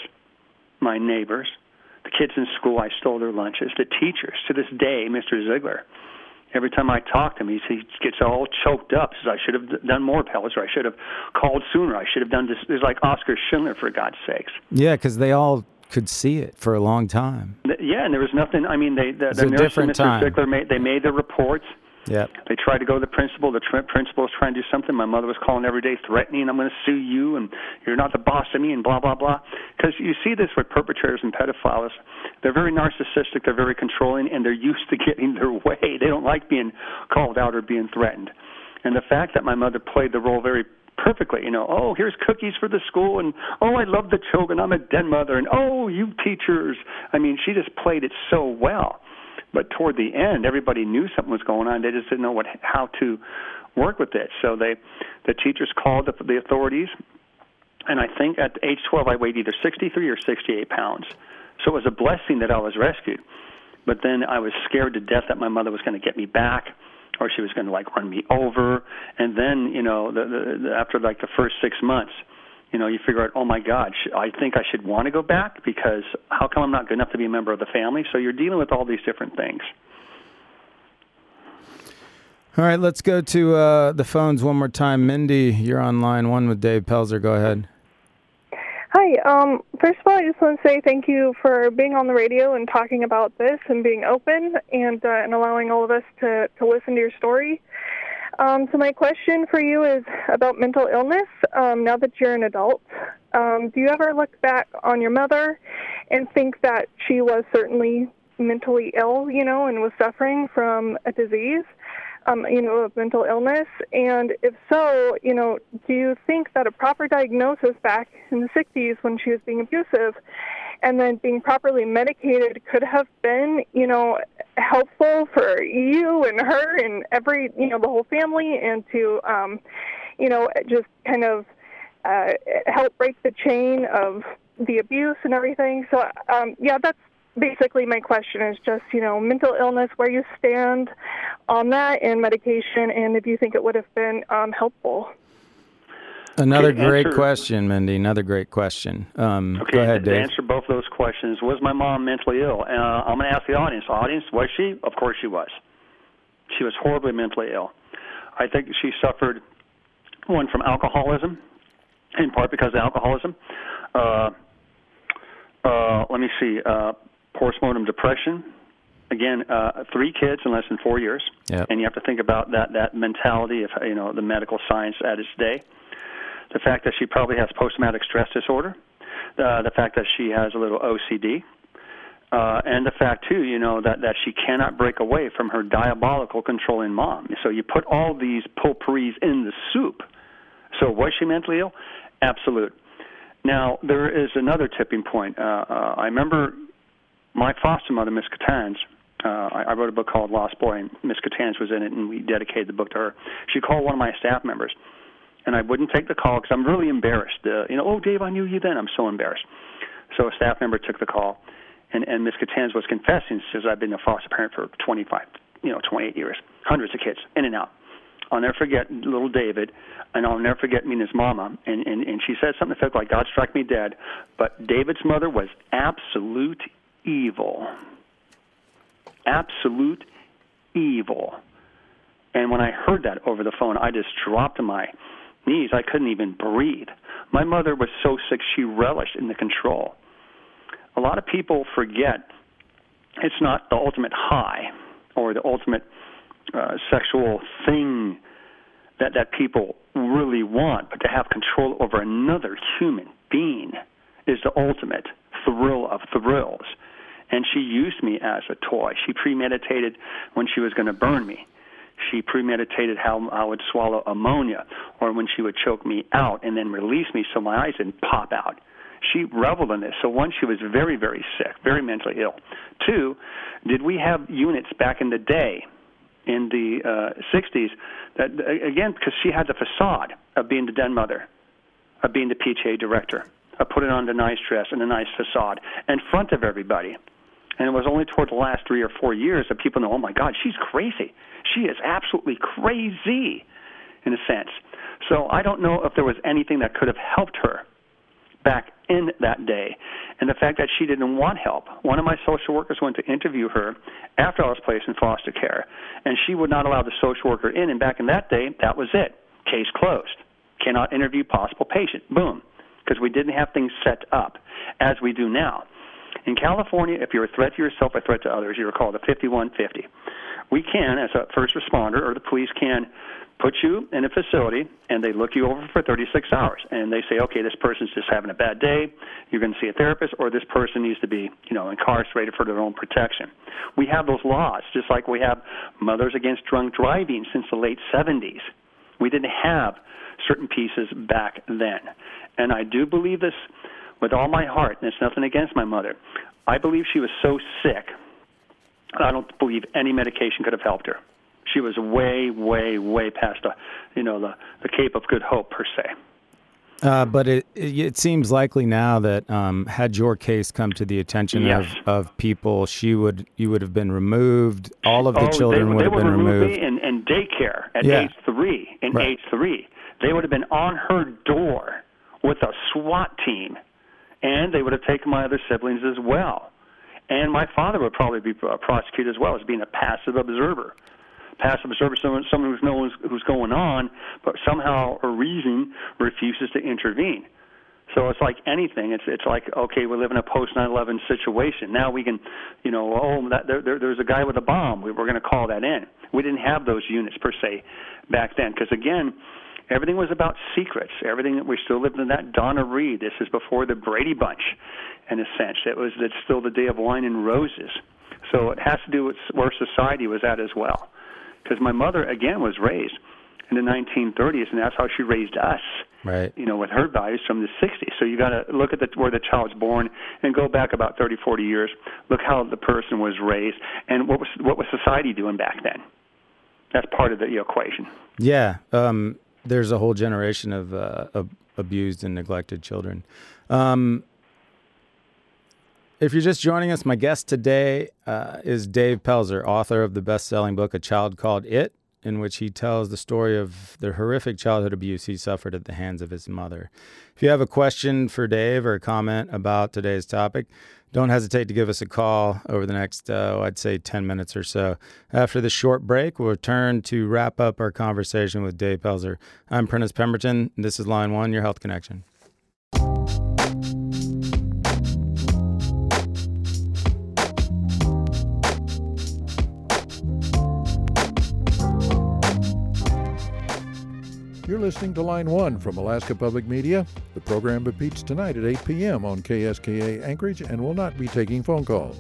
my neighbors, the kids in school I stole their lunches, the teachers. To this day, Mister Ziegler, every time I talk to him, he, he gets all choked up. Says, I should have done more Pelzer. I should have called sooner. I should have done this. It's like Oscar Schindler, for God's sakes. Yeah, because they all could see it for a long time. Yeah, and there was nothing. I mean, they the, it's the a nurse and Mister Time. Ziegler made they made their reports. Yep. They tried to go to the principal. The tr- principal was trying to do something. My mother was calling every day, threatening, I'm going to sue you, and you're not the boss of me, and blah, blah, blah. Because you see this with perpetrators and pedophiles. They're very narcissistic. They're very controlling, and they're used to getting their way. They don't like being called out or being threatened. And the fact that my mother played the role very perfectly, you know, oh, here's cookies for the school, and oh, I love the children, I'm a den mother, and oh, you teachers. I mean, she just played it so well. But toward the end, everybody knew something was going on. They just didn't know what how to work with it. So they, the teachers called the, the authorities, and I think at age twelve I weighed either sixty-three or sixty-eight pounds. So it was a blessing that I was rescued. But then I was scared to death that my mother was going to get me back, or she was going to like run me over. And then, you know, the, the, the, after like the first six months, you know, you figure out, oh, my God, I think I should want to go back because how come I'm not good enough to be a member of the family? So you're dealing with all these different things. All right, let's go to uh, the phones one more time. Mindy, you're on line one with Dave Pelzer. Go ahead. Hi. Um, first of all, I just want to say thank you for being on the radio and talking about this and being open and, uh, and allowing all of us to, to listen to your story. Um, so my question for you is about mental illness. Um, now that you're an adult, um, do you ever look back on your mother and think that she was certainly mentally ill, you know, and was suffering from a disease, um, you know, of mental illness? And if so, you know, do you think that a proper diagnosis back in the sixties when she was being abusive and then being properly medicated could have been, you know, helpful for you and her and every, you know, the whole family, and to, um, you know, just kind of uh, help break the chain of the abuse and everything? So, um, yeah, that's basically my question, is just, you know, mental illness, where you stand on that and medication, and if you think it would have been um, helpful. Another Okay, great answer, question, Mindy. Another great question. Um, okay, go ahead, to Dave. answer both those questions, was my mom mentally ill? Uh, I'm going to ask the audience. Audience, was she? Of course she was. She was horribly mentally ill. I think she suffered, one, from alcoholism, in part because of alcoholism. Uh, Uh, let me see. Uh, postmortem depression. Again, uh, three kids in less than four years, yep. and you have to think about that that mentality of you know the medical science at its day. The fact that she probably has post-traumatic stress disorder, uh, the fact that she has a little O C D, uh, and the fact too, you know, that that she cannot break away from her diabolical controlling mom. So you put all these potpourris in the soup. So was she mentally ill? Absolute. Now there is another tipping point. Uh, uh, I remember my foster mother, Miss Catanz. Uh, I, I wrote a book called Lost Boy, and Miss Catanz was in it, and we dedicated the book to her. She called one of my staff members, and I wouldn't take the call because I'm really embarrassed. Uh, you know, oh, Dave, I knew you then. I'm so embarrassed. So a staff member took the call, and, and Miss Catanz was confessing. She says, I've been a foster parent for twenty-five, you know, twenty-eight years, hundreds of kids, in and out. I'll never forget little David, and I'll never forget meeting his mama. And, and, and she said something that felt like God struck me dead, but David's mother was absolute evil. Absolute evil. And when I heard that over the phone, I just dropped to my knees. I couldn't even breathe. My mother was so sick, she relished in the control. A lot of people forget it's not the ultimate high or the ultimate uh, sexual thing that, that people really want, but to have control over another human being is the ultimate thrill of thrills. And she used me as a toy. She premeditated when she was going to burn me. She premeditated how I would swallow ammonia, or when she would choke me out and then release me so my eyes didn't pop out. She reveled in this. So one, she was very, very sick, very mentally ill. Two, did we have units back in the day, in the uh, sixties, that, again, because she had the facade of being the den mother, of being the P T A director, of putting on the nice dress and the nice facade in front of everybody. And it was only toward the last three or four years that people know, oh, my God, she's crazy. She is absolutely crazy, in a sense. So I don't know if there was anything that could have helped her back in that day. And the fact that she didn't want help. One of my social workers went to interview her after I was placed in foster care, and she would not allow the social worker in. And back in that day, that was it. Case closed. Cannot interview possible patient. Boom. Because we didn't have things set up as we do now. In California, if you're a threat to yourself, a threat to others, you're called a fifty-one fifty. We can, as a first responder, or the police can put you in a facility, and they look you over for thirty-six hours, and they say, okay, this person's just having a bad day, you're going to see a therapist, or this person needs to be, you know, incarcerated for their own protection. We have those laws, just like we have Mothers Against Drunk Driving since the late seventies. We didn't have certain pieces back then. And I do believe this with all my heart, and it's nothing against my mother. I believe she was so sick, I don't believe any medication could have helped her. She was way, way, way past the, you know, the, the Cape of Good Hope, per se. Uh, but it, it it seems likely now that um, had your case come to the attention yes. of, of people, she would you would have been removed. All of the oh, children they, would they have been removed. Me in, in daycare at yeah. age three. In right. age three, they would have been on her door with a SWAT team, and they would have taken my other siblings as well. And my father would probably be prosecuted as well as being a passive observer. Passive observer, someone, someone who knows who's going on, but somehow or reason refuses to intervene. So it's like anything. It's it's like, okay, we live in a post nine eleven situation. Now we can, you know, oh, that, there, there, there's a guy with a bomb. We, we're going to call that in. We didn't have those units per se back then because, again, everything was about secrets. Everything that we still lived in that Donna Reed. This is before the Brady Bunch, in a sense. It was it's still the day of wine and roses. So it has to do with where society was at as well. Because my mother, again, was raised in the nineteen thirties, and that's how she raised us. Right. You know, with her values from the sixties. So you got to look at the, where the child's born and go back about thirty, forty years. Look how the person was raised, and what was what was society doing back then. That's part of the equation. Yeah. Um, there's a whole generation of, uh, of abused and neglected children. Um, if you're just joining us, my guest today uh, is Dave Pelzer, author of the best-selling book, A Child Called It, in which he tells the story of the horrific childhood abuse he suffered at the hands of his mother. If you have a question for Dave or a comment about today's topic, don't hesitate to give us a call over the next, uh, I'd say, ten minutes or so. After this short break, we'll return to wrap up our conversation with Dave Pelzer. I'm Prentice Pemberton, and this is Line One, your Health Connection. You're listening to Line One from Alaska Public Media. The program repeats tonight at eight p.m. on K S K A Anchorage and will not be taking phone calls.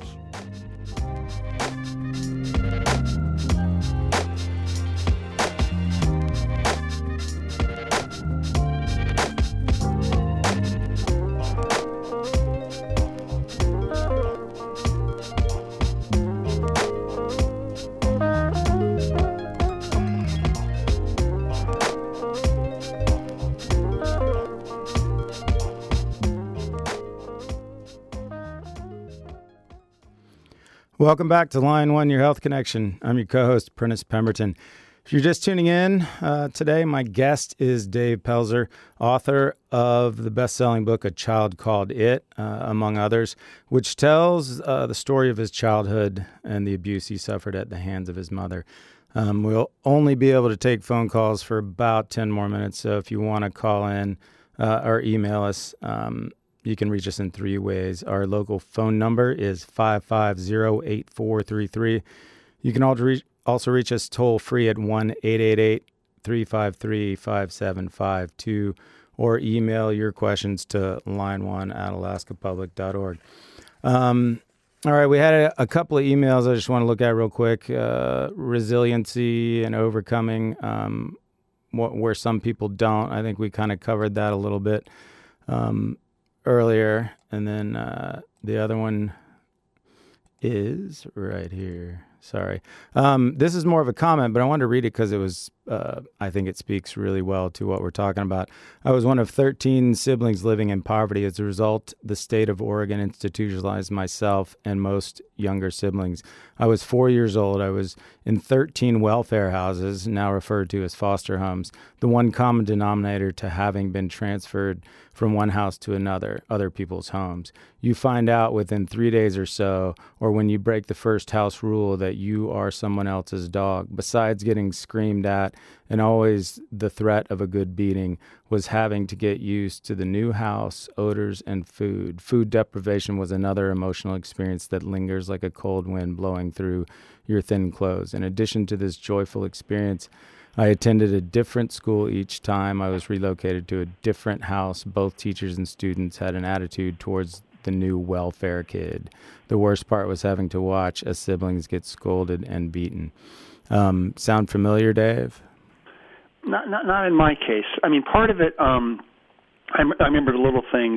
Welcome back to Line One, Your Health Connection. I'm your co-host, Prentice Pemberton. If you're just tuning in uh, today, my guest is Dave Pelzer, author of the best-selling book, A Child Called It, uh, among others, which tells uh, the story of his childhood and the abuse he suffered at the hands of his mother. Um, we'll only be able to take phone calls for about ten more minutes, so if you want to call in uh, or email us, um, you can reach us in three ways. Our local phone number is five five zero, eight four three three. You can also reach us toll-free at one eight eight eight, three five three, five seven five two or email your questions to line one at alaska public dot org. Um, all right, we had a, a couple of emails I just want to look at real quick. Uh, resiliency and overcoming um, what, where some people don't. I think we kind of covered that a little bit. Um earlier, and then uh, the other one is right here. Sorry. Um, this is more of a comment, but I wanted to read it because it was, uh, I think it speaks really well to what we're talking about. I was one of thirteen siblings living in poverty. As a result, the state of Oregon institutionalized myself and most younger siblings. I was four years old. I was in thirteen welfare houses, now referred to as foster homes, the one common denominator to having been transferred from one house to another, other people's homes. You find out within three days or so, or when you break the first house rule, that you are someone else's dog. Besides getting screamed at, and always the threat of a good beating, was having to get used to the new house, odors, and food. Food deprivation was another emotional experience that lingers like a cold wind blowing through your thin clothes. In addition to this joyful experience, I attended a different school each time I was relocated to a different house. Both teachers and students had an attitude towards the new welfare kid. The worst part was having to watch as siblings get scolded and beaten. Um, sound familiar, Dave? Not, not, not in my case. I mean, part of it, um, I, I remember the little things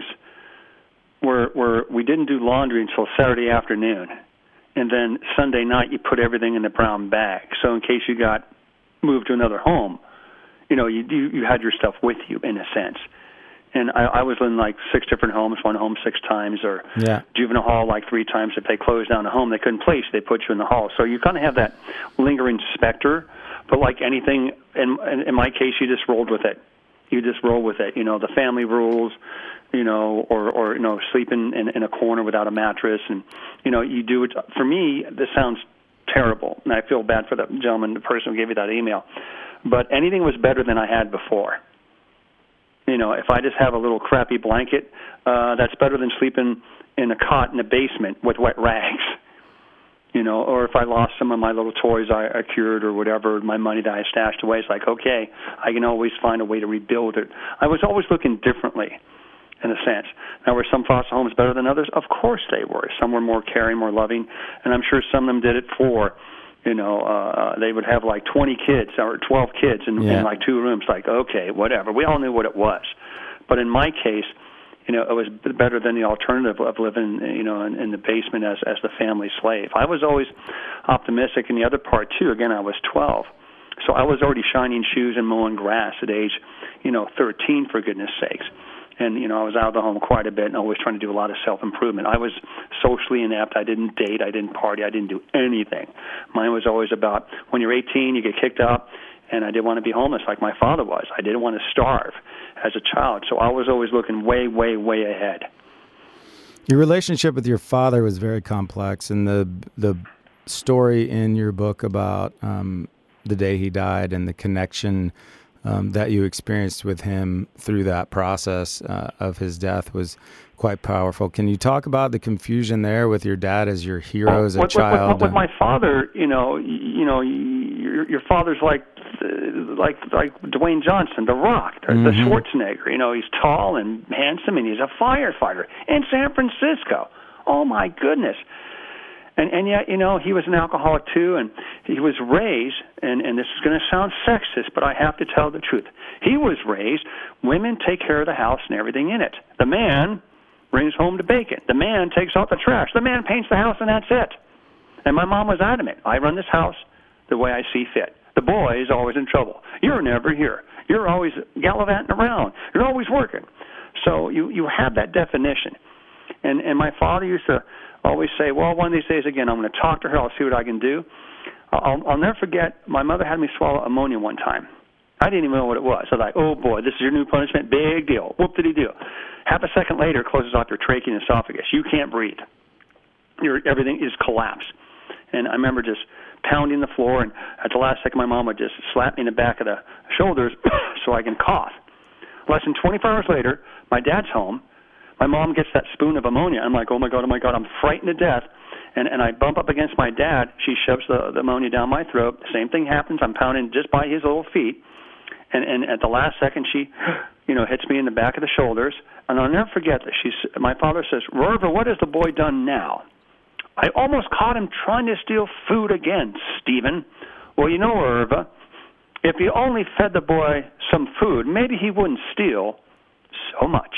where where we didn't do laundry until Saturday afternoon, and then Sunday night you put everything in the brown bag. So in case you got moved to another home, you know, you you, you had your stuff with you in a sense. And I, I was in like six different homes, one home six times, or yeah. juvenile hall like three times. If they closed down a home, they couldn't place, they put you in the hall. So you kind of have that lingering specter. But like anything, in, in my case, you just rolled with it. You just roll with it. You know, the family rules, you know, or, or you know, sleeping in, in a corner without a mattress. And, you know, you do it. For me, this sounds terrible, and I feel bad for the gentleman, the person who gave you that email. But anything was better than I had before. You know, if I just have a little crappy blanket, uh, that's better than sleeping in a cot in the basement with wet rags. You know, or if I lost some of my little toys I, I cured or whatever, my money that I stashed away, it's like, okay, I can always find a way to rebuild it. I was always looking differently, in a sense. Now, were some foster homes better than others? Of course they were. Some were more caring, more loving, and I'm sure some of them did it for, you know, uh, they would have like twenty kids or twelve kids in, yeah. in like two rooms. Like, okay, whatever. We all knew what it was. But in my case, you know, it was better than the alternative of living, you know, in, in the basement as as the family slave. I was always optimistic, and the other part too. Again, I was twelve, so I was already shining shoes and mowing grass at age, you know, thirteen, for goodness sakes. And you know, I was out of the home quite a bit, and always trying to do a lot of self-improvement. I was socially inept. I didn't date. I didn't party. I didn't do anything. Mine was always about when you're eighteen, you get kicked out. And I didn't want to be homeless like my father was. I didn't want to starve as a child. So I was always looking way, way, way ahead. Your relationship with your father was very complex, and the the story in your book about um, the day he died and the connection um, that you experienced with him through that process uh, of his death was quite powerful. Can you talk about the confusion there with your dad as your hero well, as a with, child? With, with, with my father, you know, you, you know, you're your, your father's like like like Dwayne Johnson, The Rock, or mm-hmm. the Schwarzenegger. You know, he's tall and handsome, and he's a firefighter in San Francisco. Oh my goodness! And and yet, you know, he was an alcoholic too, and he was raised. And and this is going to sound sexist, but I have to tell the truth. He was raised. Women take care of the house and everything in it. The man brings home the bacon. The man takes out the trash. The man paints the house, and that's it. And my mom was adamant. I run this house the way I see fit. The boy is always in trouble. You're never here. You're always gallivanting around. You're always working. So you, you have that definition. And and my father used to always say, well, one of these days, again, I'm going to talk to her. I'll see what I can do. I'll, I'll never forget, my mother had me swallow ammonia one time. I didn't even know what it was. I was like, oh, boy, this is your new punishment. Big deal. Whoop-diddy-do. Half a second later, it closes off your trachea and esophagus. You can't breathe. Your, everything is collapsed. And I remember just pounding the floor, and at the last second, my mom would just slap me in the back of the shoulders so I can cough. Less than twenty-four hours later, my dad's home. My mom gets that spoon of ammonia. I'm like, oh, my God, oh, my God, I'm frightened to death. And, and I bump up against my dad. She shoves the, the ammonia down my throat. The same thing happens. I'm pounding just by his little feet. And, and at the last second, she, you know, hits me in the back of the shoulders. And I'll never forget this. She's, my father says, Rover, what has the boy done now? I almost caught him trying to steal food again, Stephen. Well, you know, Irva, if you only fed the boy some food, maybe he wouldn't steal so much.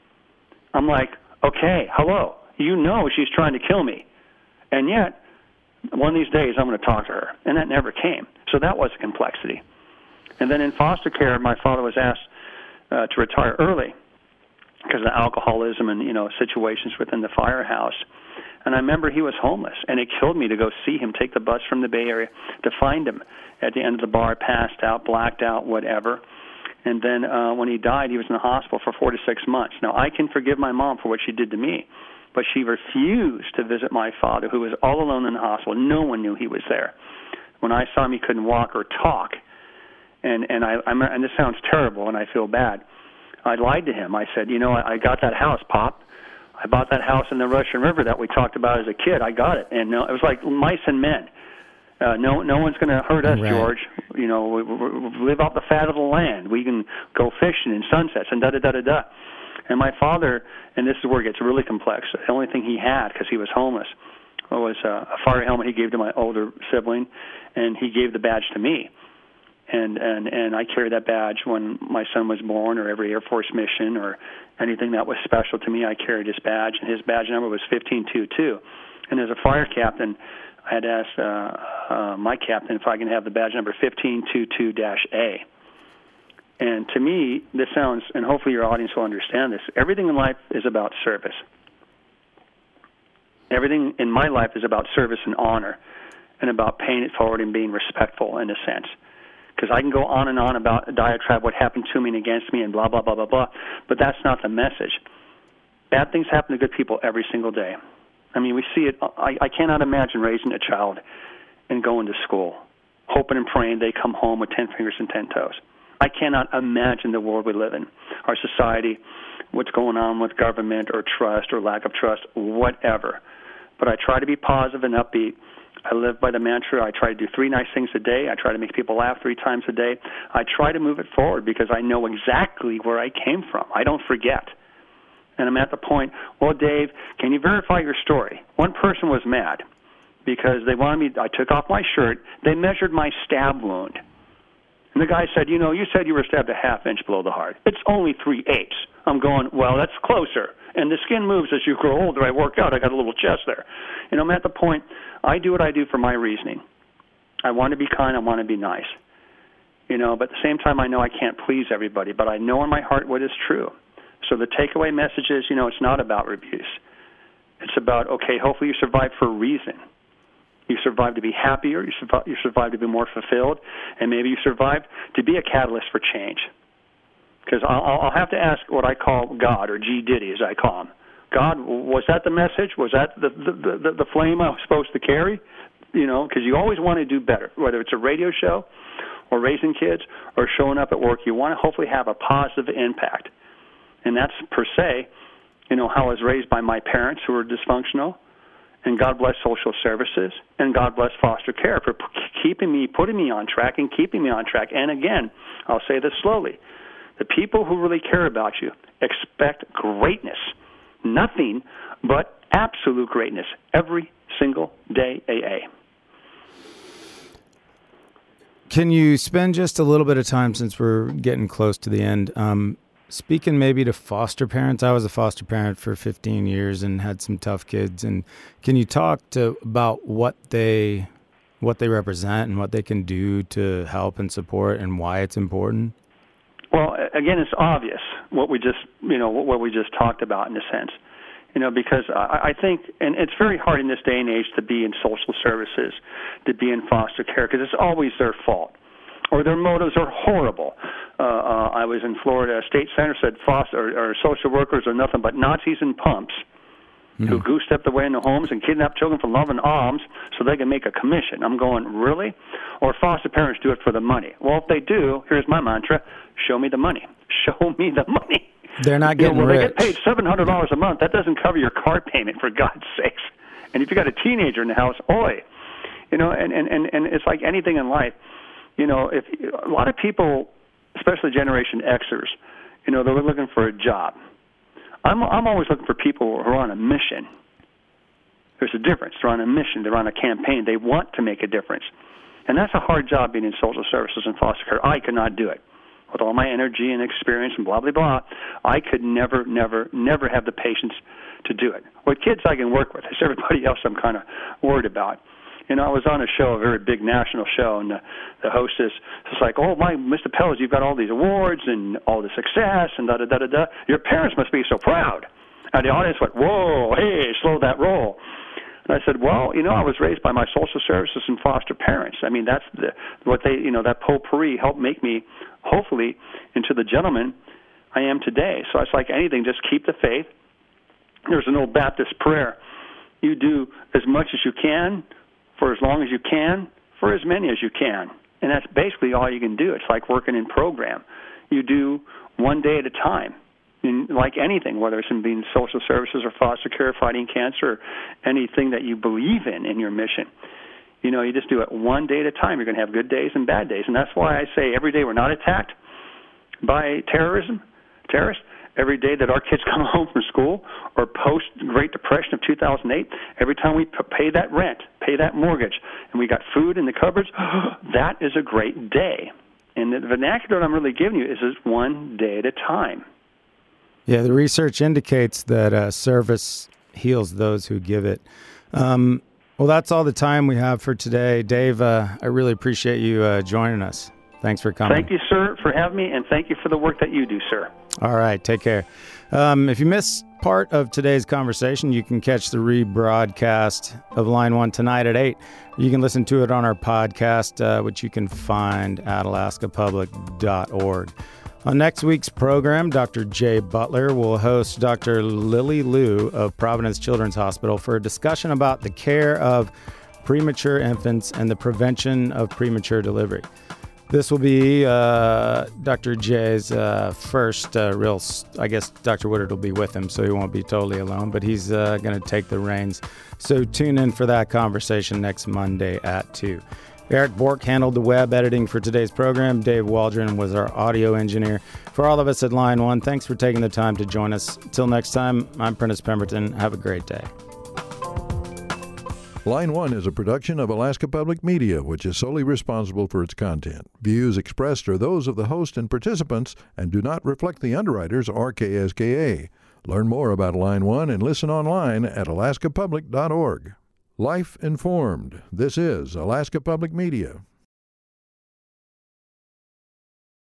I'm like, okay, hello. You know she's trying to kill me. And yet, one of these days I'm going to talk to her. And that never came. So that was a complexity. And then in foster care, my father was asked uh, to retire early because of alcoholism and, you know, situations within the firehouse. And I remember he was homeless, and it killed me to go see him, take the bus from the Bay Area to find him at the end of the bar, passed out, blacked out, whatever. And then uh, when he died, he was in the hospital for four to six months. Now, I can forgive my mom for what she did to me, but she refused to visit my father, who was all alone in the hospital. No one knew he was there. When I saw him, he couldn't walk or talk. And and I, I'm, and this sounds terrible, and I feel bad. I lied to him. I said, you know, I, I got that house, Pop. I bought that house in the Russian River that we talked about as a kid. I got it, and no, it was like mice and men. Uh, no, no one's going to hurt us, right. George. You know, we, we, we live off the fat of the land. We can go fishing in sunsets and da da da da da. And my father, and this is where it gets really complex. The only thing he had, because he was homeless, was uh, a fire helmet he gave to my older sibling, and he gave the badge to me. And, and and I carried that badge when my son was born, or every Air Force mission, or anything that was special to me. I carried his badge, and his badge number was fifteen two two. And as a fire captain, I had asked uh, uh, my captain if I can have the badge number fifteen two two dash A. And to me, this sounds, and hopefully your audience will understand this, everything in life is about service. Everything in my life is about service and honor, and about paying it forward and being respectful in a sense. Because I can go on and on about a diatribe, what happened to me and against me, and blah, blah, blah, blah, blah. But that's not the message. Bad things happen to good people every single day. I mean, we see it. I, I cannot imagine raising a child and going to school, hoping and praying they come home with ten fingers and ten toes. I cannot imagine the world we live in, our society, what's going on with government or trust or lack of trust, whatever. But I try to be positive and upbeat. I live by the mantra, I try to do three nice things a day. I try to make people laugh three times a day. I try to move it forward because I know exactly where I came from. I don't forget. And I'm at the point, well, Dave, can you verify your story? One person was mad because they wanted me, I took off my shirt. They measured my stab wound. And the guy said, you know, you said you were stabbed a half inch below the heart. It's only three-eighths. I'm going, well, that's closer. And the skin moves as you grow older. I work out. I got a little chest there. And I'm at the point, I do what I do for my reasoning. I want to be kind. I want to be nice. You know, but at the same time, I know I can't please everybody. But I know in my heart what is true. So the takeaway message is, you know, it's not about abuse. It's about, okay, hopefully you survive for a reason. You survived to be happier. You survived, you survived to be more fulfilled. And maybe you survived to be a catalyst for change. Because I'll, I'll have to ask what I call God, or G. Diddy, as I call him. God, was that the message? Was that the the, the, the flame I was supposed to carry? You know, because you always want to do better, whether it's a radio show or raising kids or showing up at work. You want to hopefully have a positive impact. And that's, per se, you know, how I was raised by my parents who were dysfunctional, And God bless social services, and God bless foster care for p- keeping me, putting me on track and keeping me on track. And again, I'll say this slowly. The people who really care about you expect greatness, nothing but absolute greatness every single day, A A. Can you spend just a little bit of time, since we're getting close to the end, um, speaking maybe to foster parents? I was a foster parent for fifteen years and had some tough kids. And can you talk to about what they what they represent and what they can do to help and support and why it's important? Well, again, it's obvious what we just you know what we just talked about in a sense, you know, because I, I think, and it's very hard in this day and age to be in social services, to be in foster care, because it's always their fault. Or their motives are horrible. Uh, uh, I was in Florida. A state senator said foster or, or social workers are nothing but Nazis and pumps mm. who goose-step their way into homes and kidnap children for love and alms so they can make a commission. I'm going, really? Or foster parents do it for the money. Well, if they do, here's my mantra, show me the money. Show me the money. They're not getting you know, well, rich. They get paid seven hundred dollars a month. That doesn't cover your car payment, for God's sakes. And if you got a teenager in the house, oi. You know, and, and, and, and it's like anything in life. You know, if a lot of people, especially Generation Xers, you know, they're looking for a job. I'm I'm always looking for people who are on a mission. There's a difference. They're on a mission. They're on a campaign. They want to make a difference. And that's a hard job being in social services and foster care. I could not do it. With all my energy and experience and blah, blah, blah, I could never, never, never have the patience to do it. With kids I can work with. It's everybody else I'm kind of worried about. You know, I was on a show, a very big national show, and the, the hostess was like, oh, my, Mister Pellers, you've got all these awards and all the success and da-da-da-da-da. Your parents must be so proud. And the audience went, whoa, hey, slow that roll. And I said, well, you know, I was raised by my social services and foster parents. I mean, that's the, what they, you know, that potpourri helped make me, hopefully, into the gentleman I am today. So it's like anything, just keep the faith. There's an old Baptist prayer. You do as much as you can, for as long as you can, for as many as you can. And that's basically all you can do. It's like working in program. You do one day at a time. And like anything, whether it's in being social services or foster care, fighting cancer, or anything that you believe in in your mission. You know, you just do it one day at a time. You're going to have good days and bad days. And that's why I say every day we're not attacked by terrorism, terrorists. Every day that our kids come home from school or post-Great Depression of two thousand eight, every time we pay that rent, pay that mortgage, and we got food in the cupboards, that is a great day. And the vernacular I'm really giving you is just one day at a time. Yeah, the research indicates that uh, service heals those who give it. Um, well, that's all the time we have for today. Dave, uh, I really appreciate you uh, joining us. Thanks for coming. Thank you, sir, for having me, and thank you for the work that you do, sir. All right, take care. Um, if you missed part of today's conversation, you can catch the rebroadcast of Line One tonight at eight. You can listen to it on our podcast, uh, which you can find at alaska public dot org. On next week's program, Doctor Jay Butler will host Doctor Lily Liu of Providence Children's Hospital for a discussion about the care of premature infants and the prevention of premature delivery. This will be uh, Doctor Jay's uh, first uh, real, I guess Doctor Woodard will be with him, so he won't be totally alone, but he's uh, going to take the reins. So tune in for that conversation next Monday at two. Eric Bork handled the web editing for today's program. Dave Waldron was our audio engineer. For all of us at Line One, thanks for taking the time to join us. Till next time, I'm Prentice Pemberton. Have a great day. Line One is a production of Alaska Public Media, which is solely responsible for its content. Views expressed are those of the host and participants and do not reflect the underwriters or K S K A. Learn more about Line One and listen online at alaska public dot org. Life informed. This is Alaska Public Media.